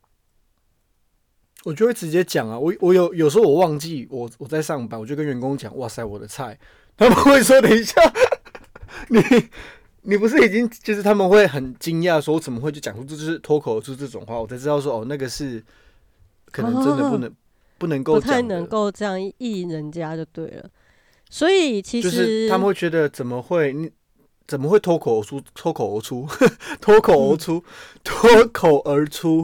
我就会直接讲我有时候我忘记我在上班，我就跟员工讲，哇塞，我的菜，他们会说等一下，你不是已经就是他们会很惊讶，说我怎么会就讲出就是脱口而出这种话，我才知道说那个是可能真的不能够不太能够这样意人家就对了。所以其实就是他们会觉得怎么会脱口而出脱口而出。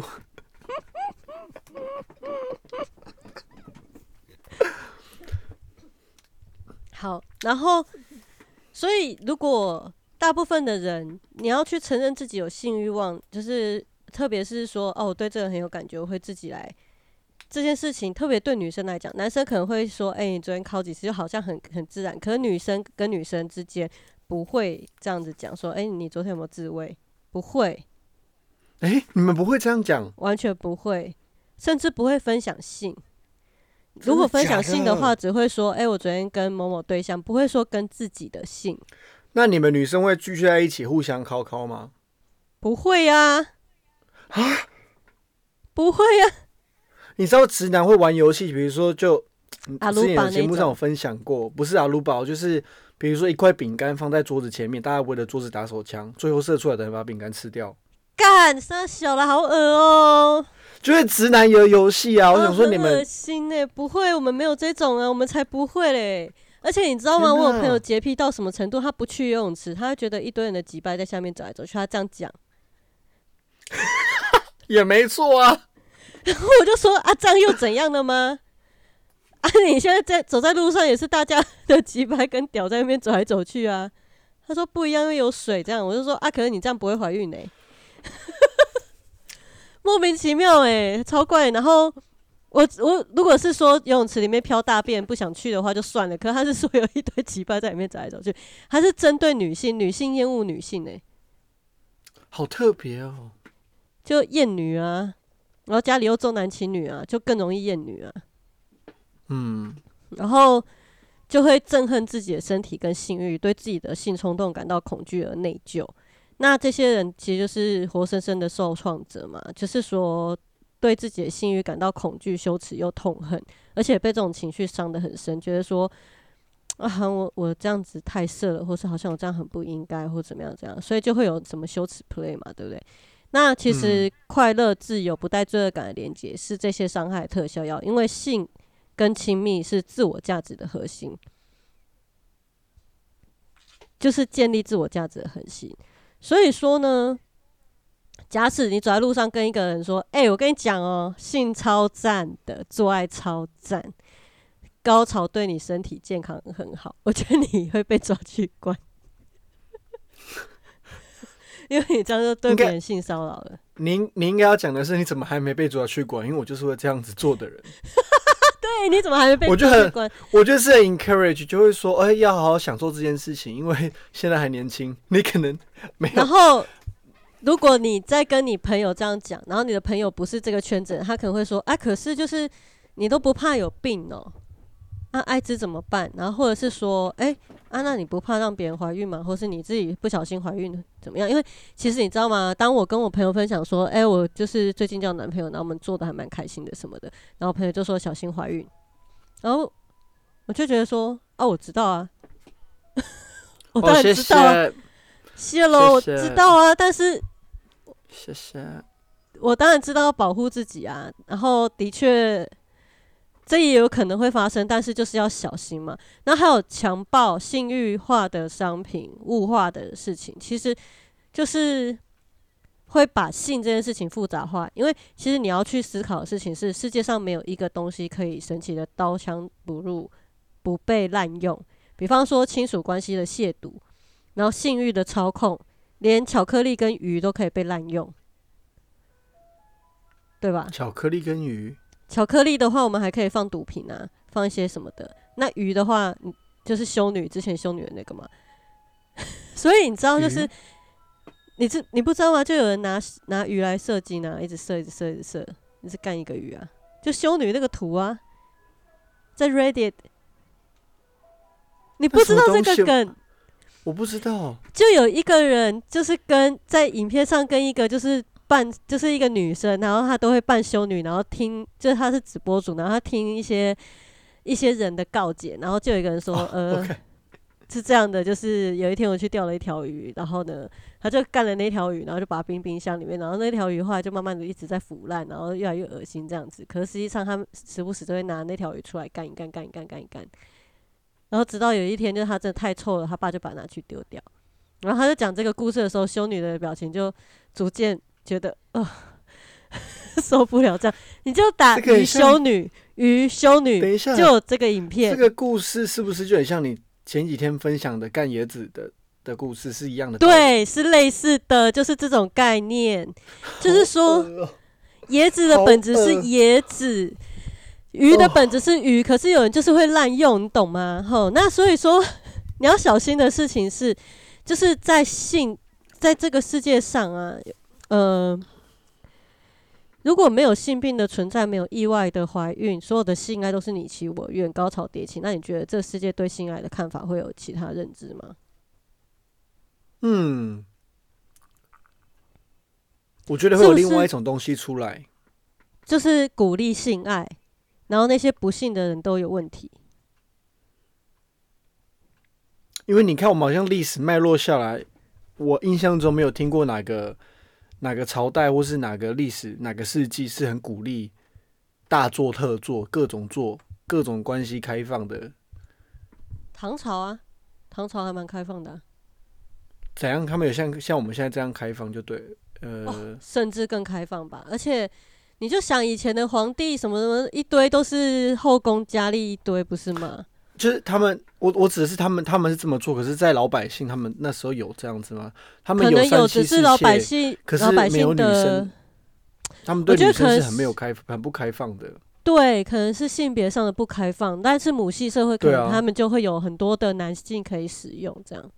好，然后，所以如果大部分的人，你要去承认自己有性欲望，就是特别是说，我对这个很有感觉，我会自己来这件事情。特别对女生来讲，男生可能会说，你昨天考几次，就好像很自然。可是女生跟女生之间不会这样子讲，说，你昨天有没有自慰？不会。 你们不会这样讲？ 完全不会，甚至不会分享性。如果分享性的话，只会说我昨天跟某某对象，不会说跟自己的性。 那你们女生会聚在一起互相敲吗？ 不会啊，不会啊。 你知道直男会玩游戏，比如说就阿鲁巴那种， 之前节目上有分享过，不是阿鲁巴，就是比如说一块饼干放在桌子前面，大家围着桌子打手枪，最后射出来的人把饼干吃掉。 干，傻小了，好恶哦！ 就是直男游戏啊，我想说你们很恶心不会，我们没有这种啊，我们才不会嘞。而且你知道吗？我有朋友洁癖到什么程度？他不去游泳池，他会觉得一堆人的鸡掰在下面走来走去，他这样讲也没错啊。 然后我就说这样又怎样了吗？你现在走在路上也是大家的鸡掰跟屌在那边走来走去啊。他说不一样，因为有水这样。我就说可是你这样不会怀孕莫名其妙超怪。然后我如果是说游泳池里面飘大便不想去的话就算了，可是他是说有一堆鸡巴在里面走来走去，他是针对女性厌恶女性好特别哦， 就厌女啊，然后家里又重男轻女啊，就更容易厌女啊。然后就会憎恨自己的身体跟性欲，对自己的性冲动感到恐惧而内疚。那这些人其实就是活生生的受创者嘛，就是说对自己的性欲感到恐惧、羞耻又痛恨，而且被这种情绪伤得很深，觉得说我这样子太色了，或是好像我这样很不应该，或怎么样，所以就会有什么羞耻 play 嘛，对不对？那其实快乐、自由、不带罪恶感的连结是这些伤害的特效药，因为性跟亲密是自我价值的核心，就是建立自我价值的核心。所以说呢，假使你走在路上跟一个人说，我跟你讲性超赞的，做爱超赞，高潮对你身体健康很好，我觉得你会被抓去关。因为你这样就对别人性骚扰了。 你应该要讲的是你怎么还没被抓去关，因为我就是会这样子做的人。 对，你怎么还没被抓去关？ 我就是很 encourage， 就会说要好好享受这件事情，因为现在还年轻，你可能没有。 然后如果你在跟你朋友这样讲，然后你的朋友不是这个圈子人，他可能会说可是就是你都不怕有病艾滋怎么办？然后或者是说，那你不怕让别人怀孕吗？或是你自己不小心怀孕怎么样？因为其实你知道吗？当我跟我朋友分享说，我就是最近交男朋友，然后我们做的还蛮开心的什么的，然后朋友就说小心怀孕，然后我就觉得说，我知道啊，我当然知道啊，谢喽，我知道啊，但是谢谢， 我当然知道要保护自己啊，然后的确。这也有可能会发生，但是就是要小心嘛。那还有强暴、性欲化的商品、物化的事情，其实就是会把性这件事情复杂化。因为其实你要去思考的事情是，世界上没有一个东西可以神奇的刀枪不入、不被滥用。比方说亲属关系的亵渎，然后性欲的操控，连巧克力跟鱼都可以被滥用，对吧？ 巧克力跟鱼。 巧克力的话，我们还可以放毒品啊，放一些什么的。那鱼的话，就是修女之前修女的那个嘛。所以你知道，就是你不知道吗？就有人拿鱼来射精啊，一直射，一直射，一直射，一直干一个鱼啊。就修女那个图啊，在 Reddit， 你不知道这个梗？ 我不知道。 就有一个人，就是在影片上跟一个就是一个女生，然后她都会扮修女，然后听，就是她是直播主，然后她听一些人的告解，然后就有一个人说， okay. 是这样的，就是有一天我去钓了一条鱼，然后呢，他就干了那条鱼，然后就把它冰箱里面，然后那条鱼后来就慢慢的一直在腐烂，然后越来越恶心这样子。可是实际上他们时不时都会拿那条鱼出来干一干，然后直到有一天，就是他真的太臭了，他爸就把它拿去丢掉。然后他就讲这个故事的时候，修女的表情就逐渐觉得受不了这样，你就打鱼修女，等一下就有这个影片。 这个故事是不是就很像你前几天分享的干椰子的故事是一样的？ 对，是类似的，就是这种概念，就是说椰子的本质是椰子，鱼的本质是鱼，可是有人就是会滥用，你懂吗？那所以说你要小心的事情是，就是在这个世界上啊，如果没有性病的存在，没有意外的怀孕，所有的性爱都是你情我愿、高潮迭起，那你觉得这个世界对性爱的看法会有其他认知吗？ 我觉得会有另外一种东西出来， 就是鼓励性爱，然后那些不幸的人都有问题。 因为你看，我们好像历史脉络下来，我印象中没有听过哪个朝代或是哪个历史哪个世纪是很鼓励大做特做各种关系开放的。 唐朝啊，唐朝还蛮开放的啊。 怎样？他们有像我们现在这样开放就对了， 甚至更开放吧。而且你就想以前的皇帝什么什么一堆都是后宫佳丽一堆，不是吗？ 就是他们，我指的是他们是这么做，可是，在老百姓他们那时候有这样子吗？他们可能有， 三妻四妾， 只是老百姓， 可是没有女生，他们对女生是很不开放的。 对，可能是性别上的不开放，但是母系社会可能他们就会有很多的男性可以使用，这样。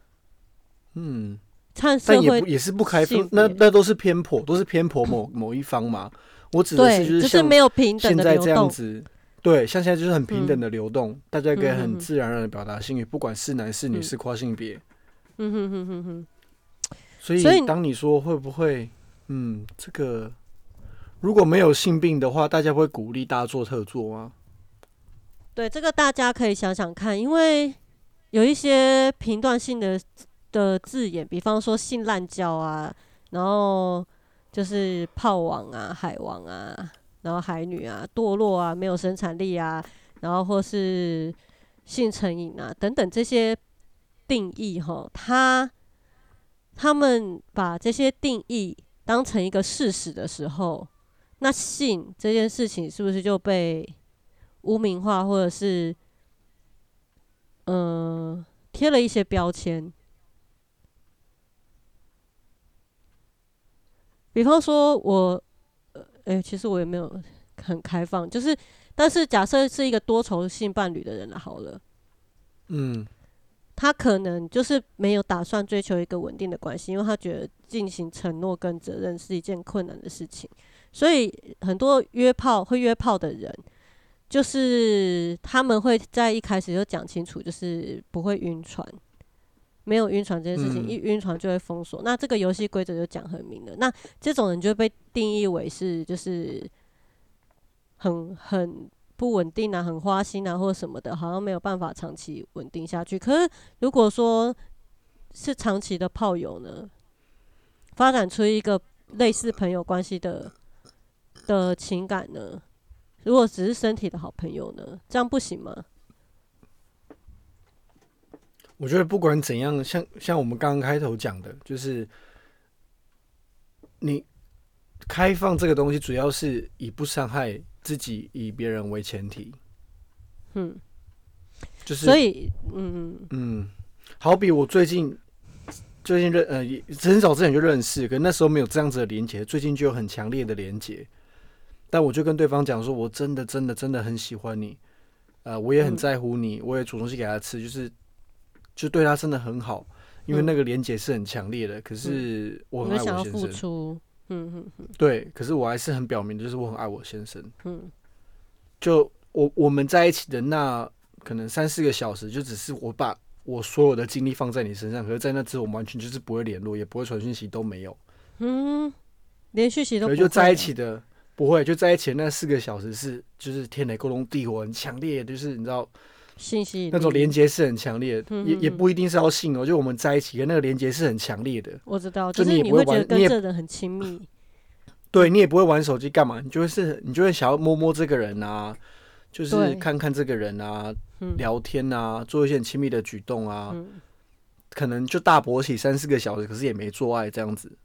但也是不开放，那都是偏颇，某一方嘛。我指的是就是像没有平等的流动，现在这样子。对，像现在就是很平等的流动，大家可以很自然而然的表达性欲，不管是男是女是跨性别。所以当你说会不会，这个如果没有性病的话，大家会鼓励大做特做吗？ 对，这个大家可以想想看，因为有一些评断性的字眼，比方说性滥交啊，然后就是炮王啊、海王啊。然后海女啊、堕落啊、没有生产力啊，然后或是性成瘾啊等等这些定义他们把这些定义当成一个事实的时候，那性这件事情是不是就被污名化，或者是贴了一些标签？比方说其实我也没有很开放，就是，但是假设是一个多重性伴侣的人好了，他可能就是没有打算追求一个稳定的关系，因为他觉得进行承诺跟责任是一件困难的事情，所以很多约炮的人， 就是他们会在一开始就讲清楚，就是不会晕船，没有晕船这件事情，一晕船就会封锁。那这个游戏规则就讲很明了，那这种人就被定义为是就是很不稳定啊，很花心啊，或者什么的，好像没有办法长期稳定下去。可是如果说是长期的炮友呢，发展出一个类似朋友关系的情感呢？如果只是身体的好朋友呢，这样不行吗？ 我觉得不管怎样，像我们刚刚开头讲的，就是你开放这个东西，主要是以不伤害自己、以别人为前提。就是所以好比我最近很早之前就认识，可那时候没有这样子的连结，最近就有很强烈的连结。但我就跟对方讲说，我真的很喜欢你，我也很在乎你，我也煮东西给他吃，就对他真的很好，因为那个连结是很强烈的。可是我很爱我先生， 想要付出， 对，可是我还是很表明的，就是我很爱我先生。就我们在一起的那可能3-4个小时，就只是我把我所有的精力放在你身上，可是在那之后我们完全就是不会联络，也不会传讯息，都没有。 连续息都不会。 就在一起的不会，就在一起的那4个小时就是天雷勾动地火，很强烈，就是你知道信息那种连接是很强烈的，也不一定是要性哦，就我们在一起跟那个连接是很强烈的。 我知道，就是你会觉得跟这人很亲密。 对，你也不会玩手机干嘛，你就会想要摸摸这个人啊，就是看看这个人啊，聊天啊，做一些很亲密的举动啊，可能就大勃起3-4个小时，可是也没做爱这样子。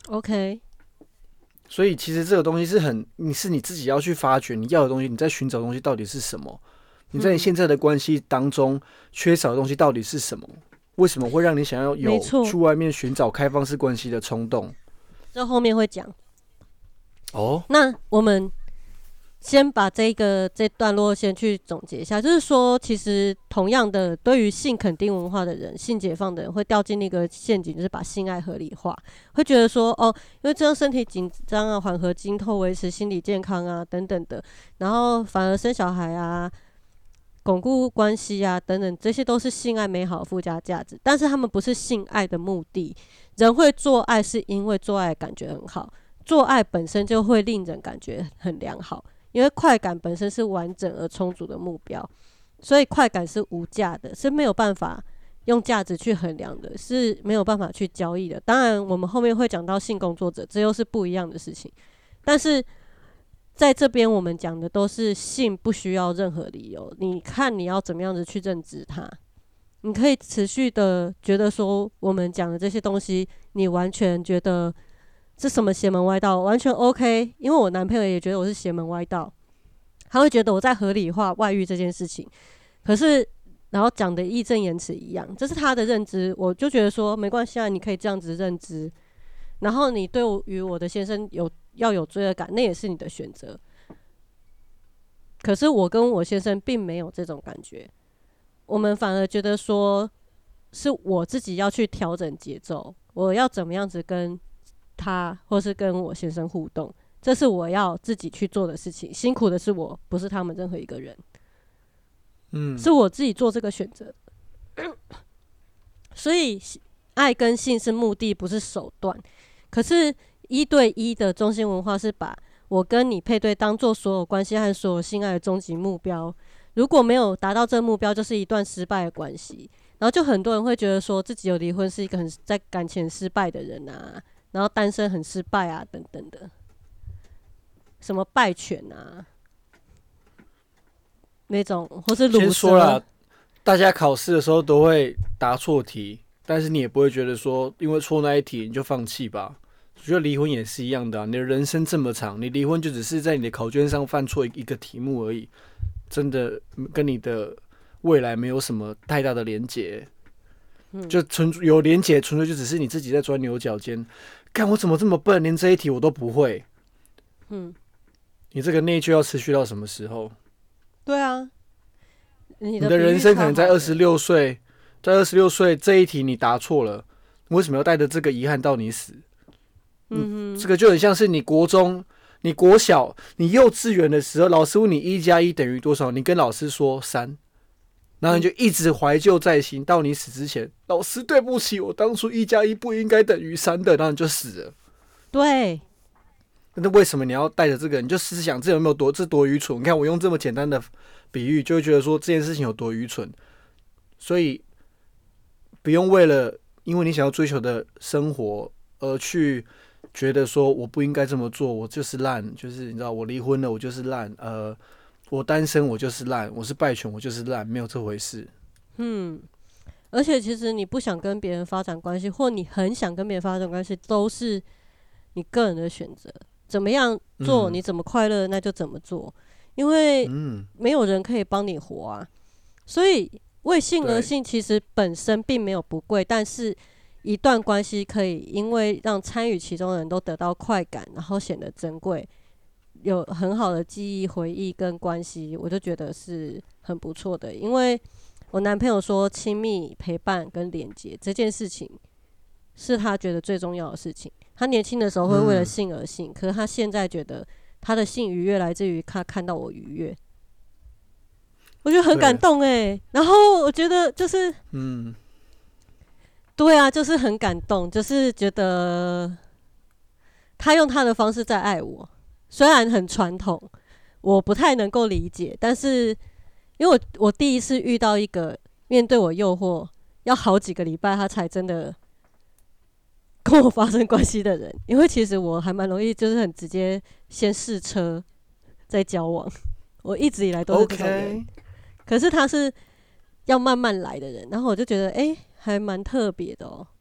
OK。 所以其实这个东西是你自己要去发掘你要的东西，你在寻找的东西到底是什么？你在你现在的关系当中缺少的东西到底是什么？为什么会让你想要有去外面寻找开放式关系的冲动？ 这后面会讲。那我们先把这段落先去总结一下，就是说，其实同样的，对于性肯定文化的人、性解放的人，会掉进那个陷阱，就是把性爱合理化，会觉得说，因为这样身体紧张啊，缓和经痛，维持心理健康啊，等等的，然后反而生小孩啊，巩固关系啊，等等，这些都是性爱美好的附加价值，但是他们不是性爱的目的。人会做爱是因为做爱感觉很好，做爱本身就会令人感觉很良好。因为快感本身是完整而充足的目标，所以快感是无价的，是没有办法用价值去衡量的，是没有办法去交易的。当然我们后面会讲到性工作者，这又是不一样的事情。但是在这边我们讲的都是性不需要任何理由，你看你要怎么样子去认知它，你可以持续的觉得说我们讲的这些东西你完全觉得这什么邪门歪道，完全 OK。因为我男朋友也觉得我是邪门歪道，他会觉得我在合理化外遇这件事情，可是然后讲的义正言辞一样，这是他的认知，我就觉得说没关系啊，你可以这样子认知，然后你对于我的先生要有罪恶感，那也是你的选择。可是我跟我先生并没有这种感觉，我们反而觉得说是我自己要去调整节奏，我要怎么样子跟他或是跟我先生互动，这是我要自己去做的事情。辛苦的是我，不是他们任何一个人。是我自己做这个选择。所以爱跟性是目的，不是手段。可是1对1的中性文化是把我跟你配对当做所有关系和所有性爱的终极目标。如果没有达到这个目标，就是一段失败的关系。然后就很多人会觉得说自己有离婚是一个在感情失败的人啊。然后单身很失败啊，等等的，什么败犬啊，那种，或是鲁蛇。先说啦， 大家考试的时候都会答错题，但是你也不会觉得说因为错那一题你就放弃吧。我觉得离婚也是一样的啊，你的人生这么长，你离婚就只是在你的考卷上犯错一个题目而已，真的跟你的未来没有什么太大的连结。就有连结，纯粹就只是你自己在钻牛角尖。看我怎么这么笨，连这一题我都不会。你这个内疚要持续到什么时候？ 对啊，你的人生可能在26岁，在26岁这一题你答错了，你为什么要带着这个遗憾到你死？这个就很像是你国中你国小、你幼稚园的时候，老师问你1+1等于多少，你跟老师说3，然后你就一直怀旧在心，到你死之前，老师对不起，我当初1+1不应该等于3的，然后你就死了。 对。 那为什么你要带着这个？你就思想这有没有多愚蠢？你看我用这么简单的比喻，就会觉得说这件事情有多愚蠢。所以不用为了因为你想要追求的生活而去觉得说我不应该这么做，我就是烂，就是你知道我离婚了我就是烂，我单身我就是烂，我是败犬我就是烂，没有这回事。 而且其实你不想跟别人发展关系，或你很想跟别人发展关系，都是你个人的选择。怎么样做，你怎么快乐，那就怎么做。因为没有人可以帮你活啊。所以为性而性其实本身并没有不贵，但是一段关系可以因为让参与其中的人都得到快感，然后显得珍贵，有很好的记忆、回忆跟关系，我就觉得是很不错的。因为我男朋友说，亲密陪伴跟连结这件事情是他觉得最重要的事情。他年轻的时候会为了性而性，可是他现在觉得他的性愉悦来自于他看到我愉悦，我觉得很感动然后我觉得就是对啊，就是很感动，就是觉得他用他的方式在爱我，虽然很传统，我不太能够理解，但是因为我第一次遇到一个面对我诱惑要好几个礼拜他才真的跟我发生关系的人。因为其实我还蛮容易就是很直接先试车再交往，我一直以来都是这种人可是他是要慢慢来的人，然后我就觉得还蛮特别的哦。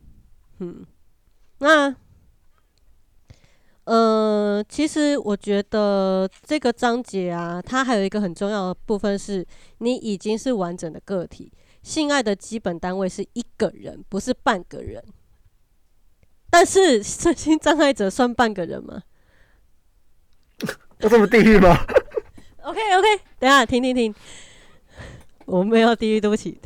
那其实我觉得这个章节啊，它还有一个很重要的部分是，你已经是完整的个体，性爱的基本单位是一个人，不是半个人。但是身心障碍者算半个人吗？ 要这么地狱吗 ？OK， 等一下停，我没有地狱，对不起。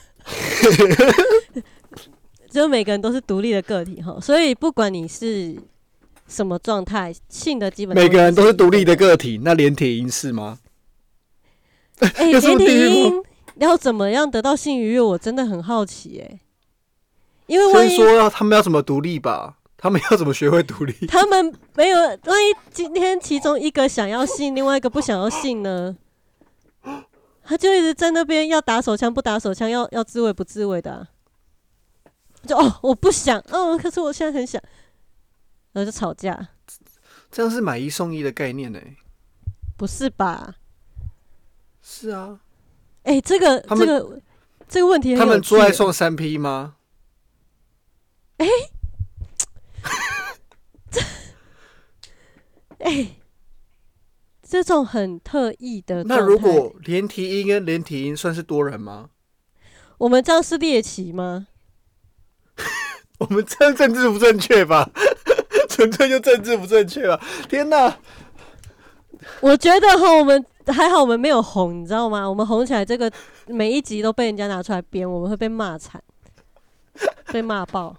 就每个人都是独立的个体哈，所以不管你是什么状态，性的基本每个人都是独立的个体。那连铁鹰是吗？ 连铁鹰要怎么样得到性愉悦？我真的很好奇因为万一先说他们要怎么独立吧，他们要怎么学会独立？ 他们没有，万一今天其中一个想要性，另外一个不想要性呢？他就一直在那边要打手枪不打手枪，要自慰不自慰的就我不想，可是我现在很想，然后就吵架。 这样是买一送一的概念不是吧？ 是啊。 这个问题很有趣。 他们做爱送3P 吗？ 这种很特异的状态。 那如果连体婴跟连体婴算是多人吗？ 我们这样是猎奇吗？ 我们这样政治不正确吧？纯粹就政治不正确吧？天哪！ 我觉得我们还好，我们没有红，你知道吗？我们红起来，这个每一集都被人家拿出来编，我们会被骂惨，被骂爆，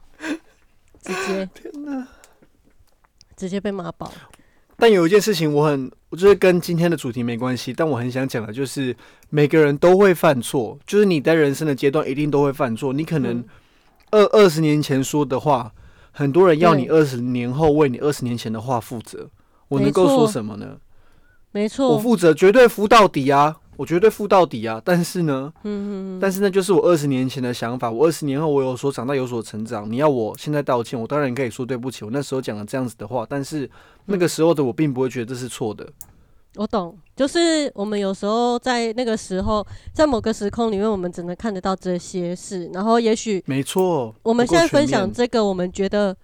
直接被骂爆。 但有一件事情我觉得跟今天的主题没关系，但我很想讲的就是每个人都会犯错，就是你在人生的阶段一定都会犯错。你可能20年前说的话，很多人要你20年后为你20年前的话负责。我能够说什么呢？ 没错， 我负责，绝对负到底啊！我绝对负到底啊！但是呢，但是那就是我20年前的想法。我20年后我有所长大，有所成长。你要我现在道歉，我当然可以说对不起，我那时候讲了这样子的话，但是那个时候的我并不会觉得这是错的。 我懂，就是我们有时候在那个时候，在某个时空里面，我们只能看得到这些事，然后也许没错， 我们现在分享这个，我们觉得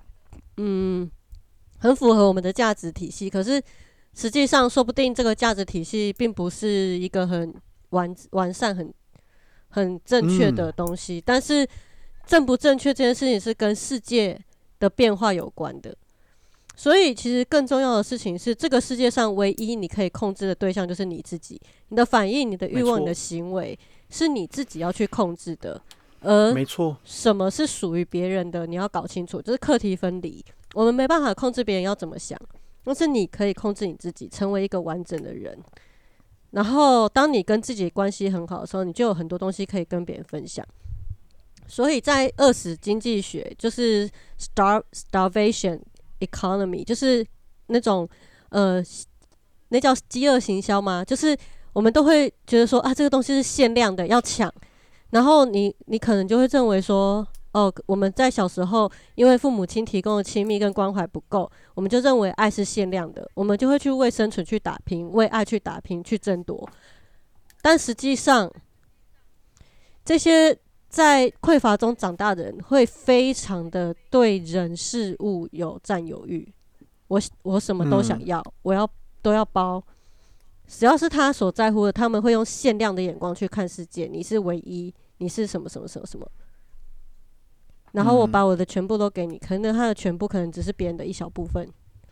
很符合我们的价值体系，可是实际上说不定这个价值体系并不是一个很完善、很正确的东西，但是正不正确这件事情是跟世界的变化有关的。所以其实更重要的事情是，这个世界上唯一你可以控制的对象就是你自己，你的反应、你的欲望、你的行为是你自己要去控制的。而没错， 什么是属于别人的，你要搞清楚，就是课题分离。我们没办法控制别人要怎么想， 但是你可以控制你自己，成为一个完整的人。然后，当你跟自己关系很好的时候，你就有很多东西可以跟别人分享。所以在饿死经济学，就是 starvation economy， 就是那种那叫饥饿行销吗？就是我们都会觉得说啊，这个东西是限量的，要抢。然后你可能就会认为说，哦，我们在小时候因为父母亲提供的亲密跟关怀不够，我们就认为爱是限量的，我们就会去为生存去打拼，为爱去打拼，去争夺。但实际上，这些在匮乏中长大的人会非常的对人事物有占有欲。我什么都想要，都要包。只要是他所在乎的，他们会用限量的眼光去看世界。你是唯一，你是什么什么什么什么。然后我把我的全部都给你，可能他的全部可能只是别人的一小部分。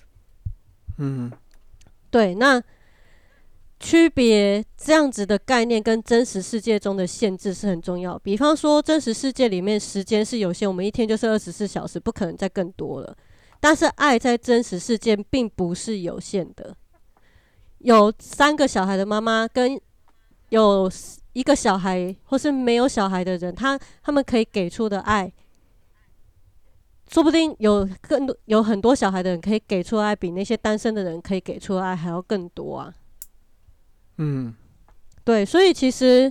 对，那区别这样子的概念跟真实世界中的限制是很重要。比方说，真实世界里面时间是有限，我们一天就是24小时，不可能再更多了。但是爱在真实世界并不是有限的。有3个小孩的妈妈跟有1个小孩或是没有小孩的人，他们可以给出的爱，说不定有很多小孩的人可以给出的爱，比那些单身的人可以给出的爱还要更多啊。对，所以其实，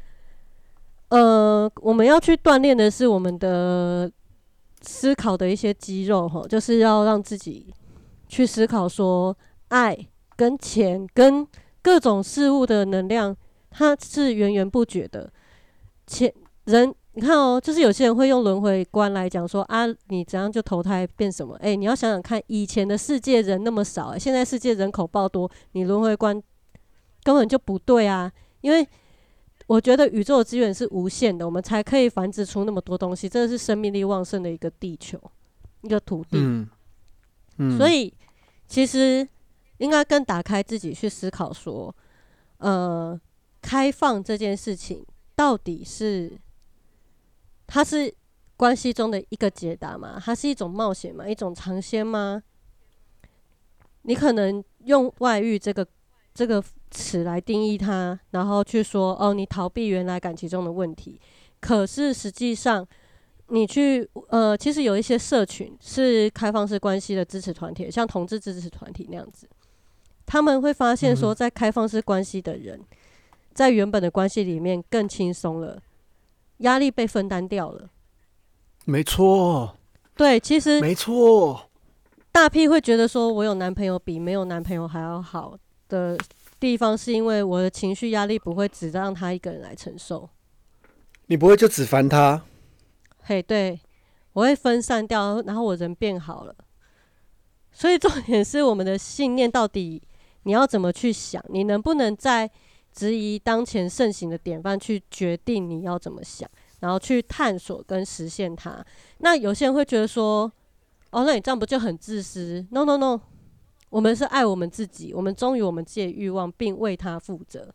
我们要去锻炼的是我们的思考的一些肌肉，就是要让自己去思考说，爱跟钱跟各种事物的能量，它是源源不绝的。你看哦，就是有些人会用轮回观来讲说啊，你怎样就投胎变什么？你要想想看，以前的世界人那么少，现在世界人口爆多，你轮回观根本就不对啊。因为我觉得宇宙的资源是无限的，我们才可以繁殖出那么多东西，这是生命力旺盛的一个地球，一个土地。所以其实应该更打开自己去思考说，开放这件事情到底是它是关系中的一个解答吗？它是一种冒险吗？一种尝鲜吗？你可能用外遇这个词来定义它，然后去说哦，你逃避原来感情中的问题。可是实际上，你去其实有一些社群是开放式关系的支持团体，像同志支持团体那样子，他们会发现说，在开放式关系的人，在原本的关系里面更轻松了，压力被分担掉了。 没错。 对，其实没错。 大 P 会觉得说，我有男朋友比没有男朋友还要好的地方，是因为我的情绪压力不会只让他一个人来承受。 你不会就只烦他？ 嘿，对，我会分散掉，然后我人变好了。所以重点是我们的信念到底你要怎么去想？你能不能在质疑当前盛行的典范去决定你要怎么想，然后去探索跟实现它？那有些人会觉得说，哦，那你这样不就很自私 ？No No No， 我们是爱我们自己，我们忠于我们自己的欲望，并为它负责。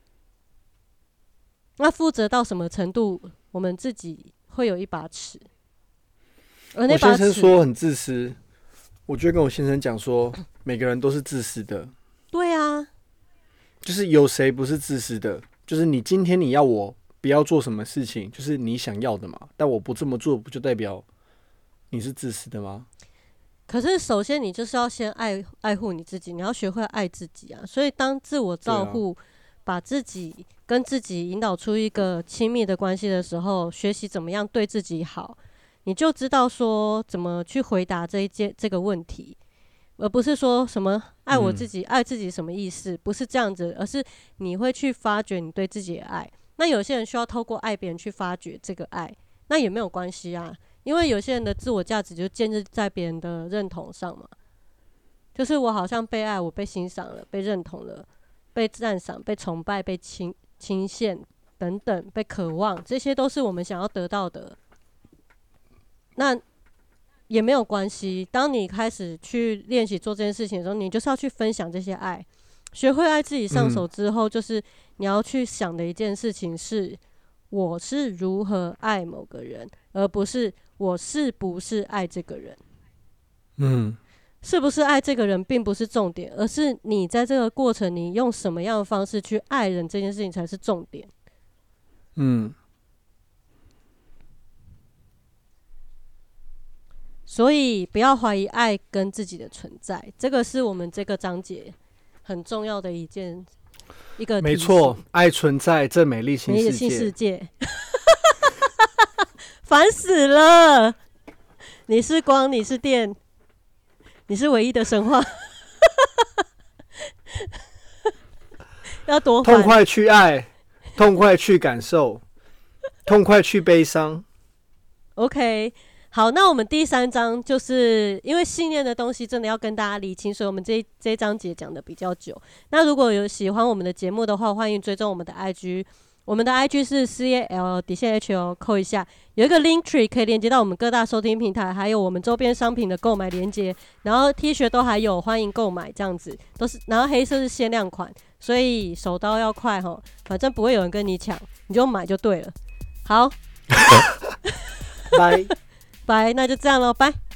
那负责到什么程度，我们自己会有一把尺。而那把尺， 我先生说很自私，我就跟我先生讲说，每个人都是自私的。 对啊， 就是有谁不是自私的？就是你今天你要我不要做什么事情，就是你想要的嘛。但我不这么做，不就代表你是自私的吗？ 可是首先你就是要先爱护你自己，你要学会爱自己啊。所以当自我照护，把自己跟自己引导出一个亲密的关系的时候，学习怎么样对自己好，你就知道说怎么去回答这个问题，而不是说什么爱我自己，爱自己什么意思？不是这样子，而是你会去发掘你对自己的爱。那有些人需要透过爱别人去发掘这个爱，那也没有关系啊。因为有些人的自我价值就建立在别人的认同上嘛，就是我好像被爱，我被欣赏了，被认同了，被赞赏，被崇拜，被倾羡等等，被渴望，这些都是我们想要得到的。那也没有关系，当你开始去练习做这件事情的时候，你就是要去分享这些爱。学会爱自己上手之后，就是你要去想的一件事情是，我是如何爱某个人，而不是我是不是爱这个人。 是不是爱这个人并不是重点，而是你在这个过程你用什么样的方式去爱人这件事情才是重点。所以不要怀疑爱跟自己的存在，这个是我们这个章节很重要的一个没错，爱存在这美丽新世界。 烦死了！你是光，你是电，你是唯一的神话。要多痛快去爱，痛快去感受，痛快去悲伤。 OK。好，那我们第3章就是因为信念的东西真的要跟大家理清，所以我们这一章节讲的比较久。那如果有喜欢我们的节目的话，欢迎追踪我们的 IG， 我们的 IG 是 CAL_HL， 扣一下，有一个 Linktree 可以连接到我们各大收听平台，还有我们周边商品的购买连接，然后 T 恤都还有，欢迎购买，这样子都是，然后黑色是限量款，所以手刀要快齁，反正不会有人跟你抢，你就买就对了。好， 拜。 拜，那就这样咯，拜。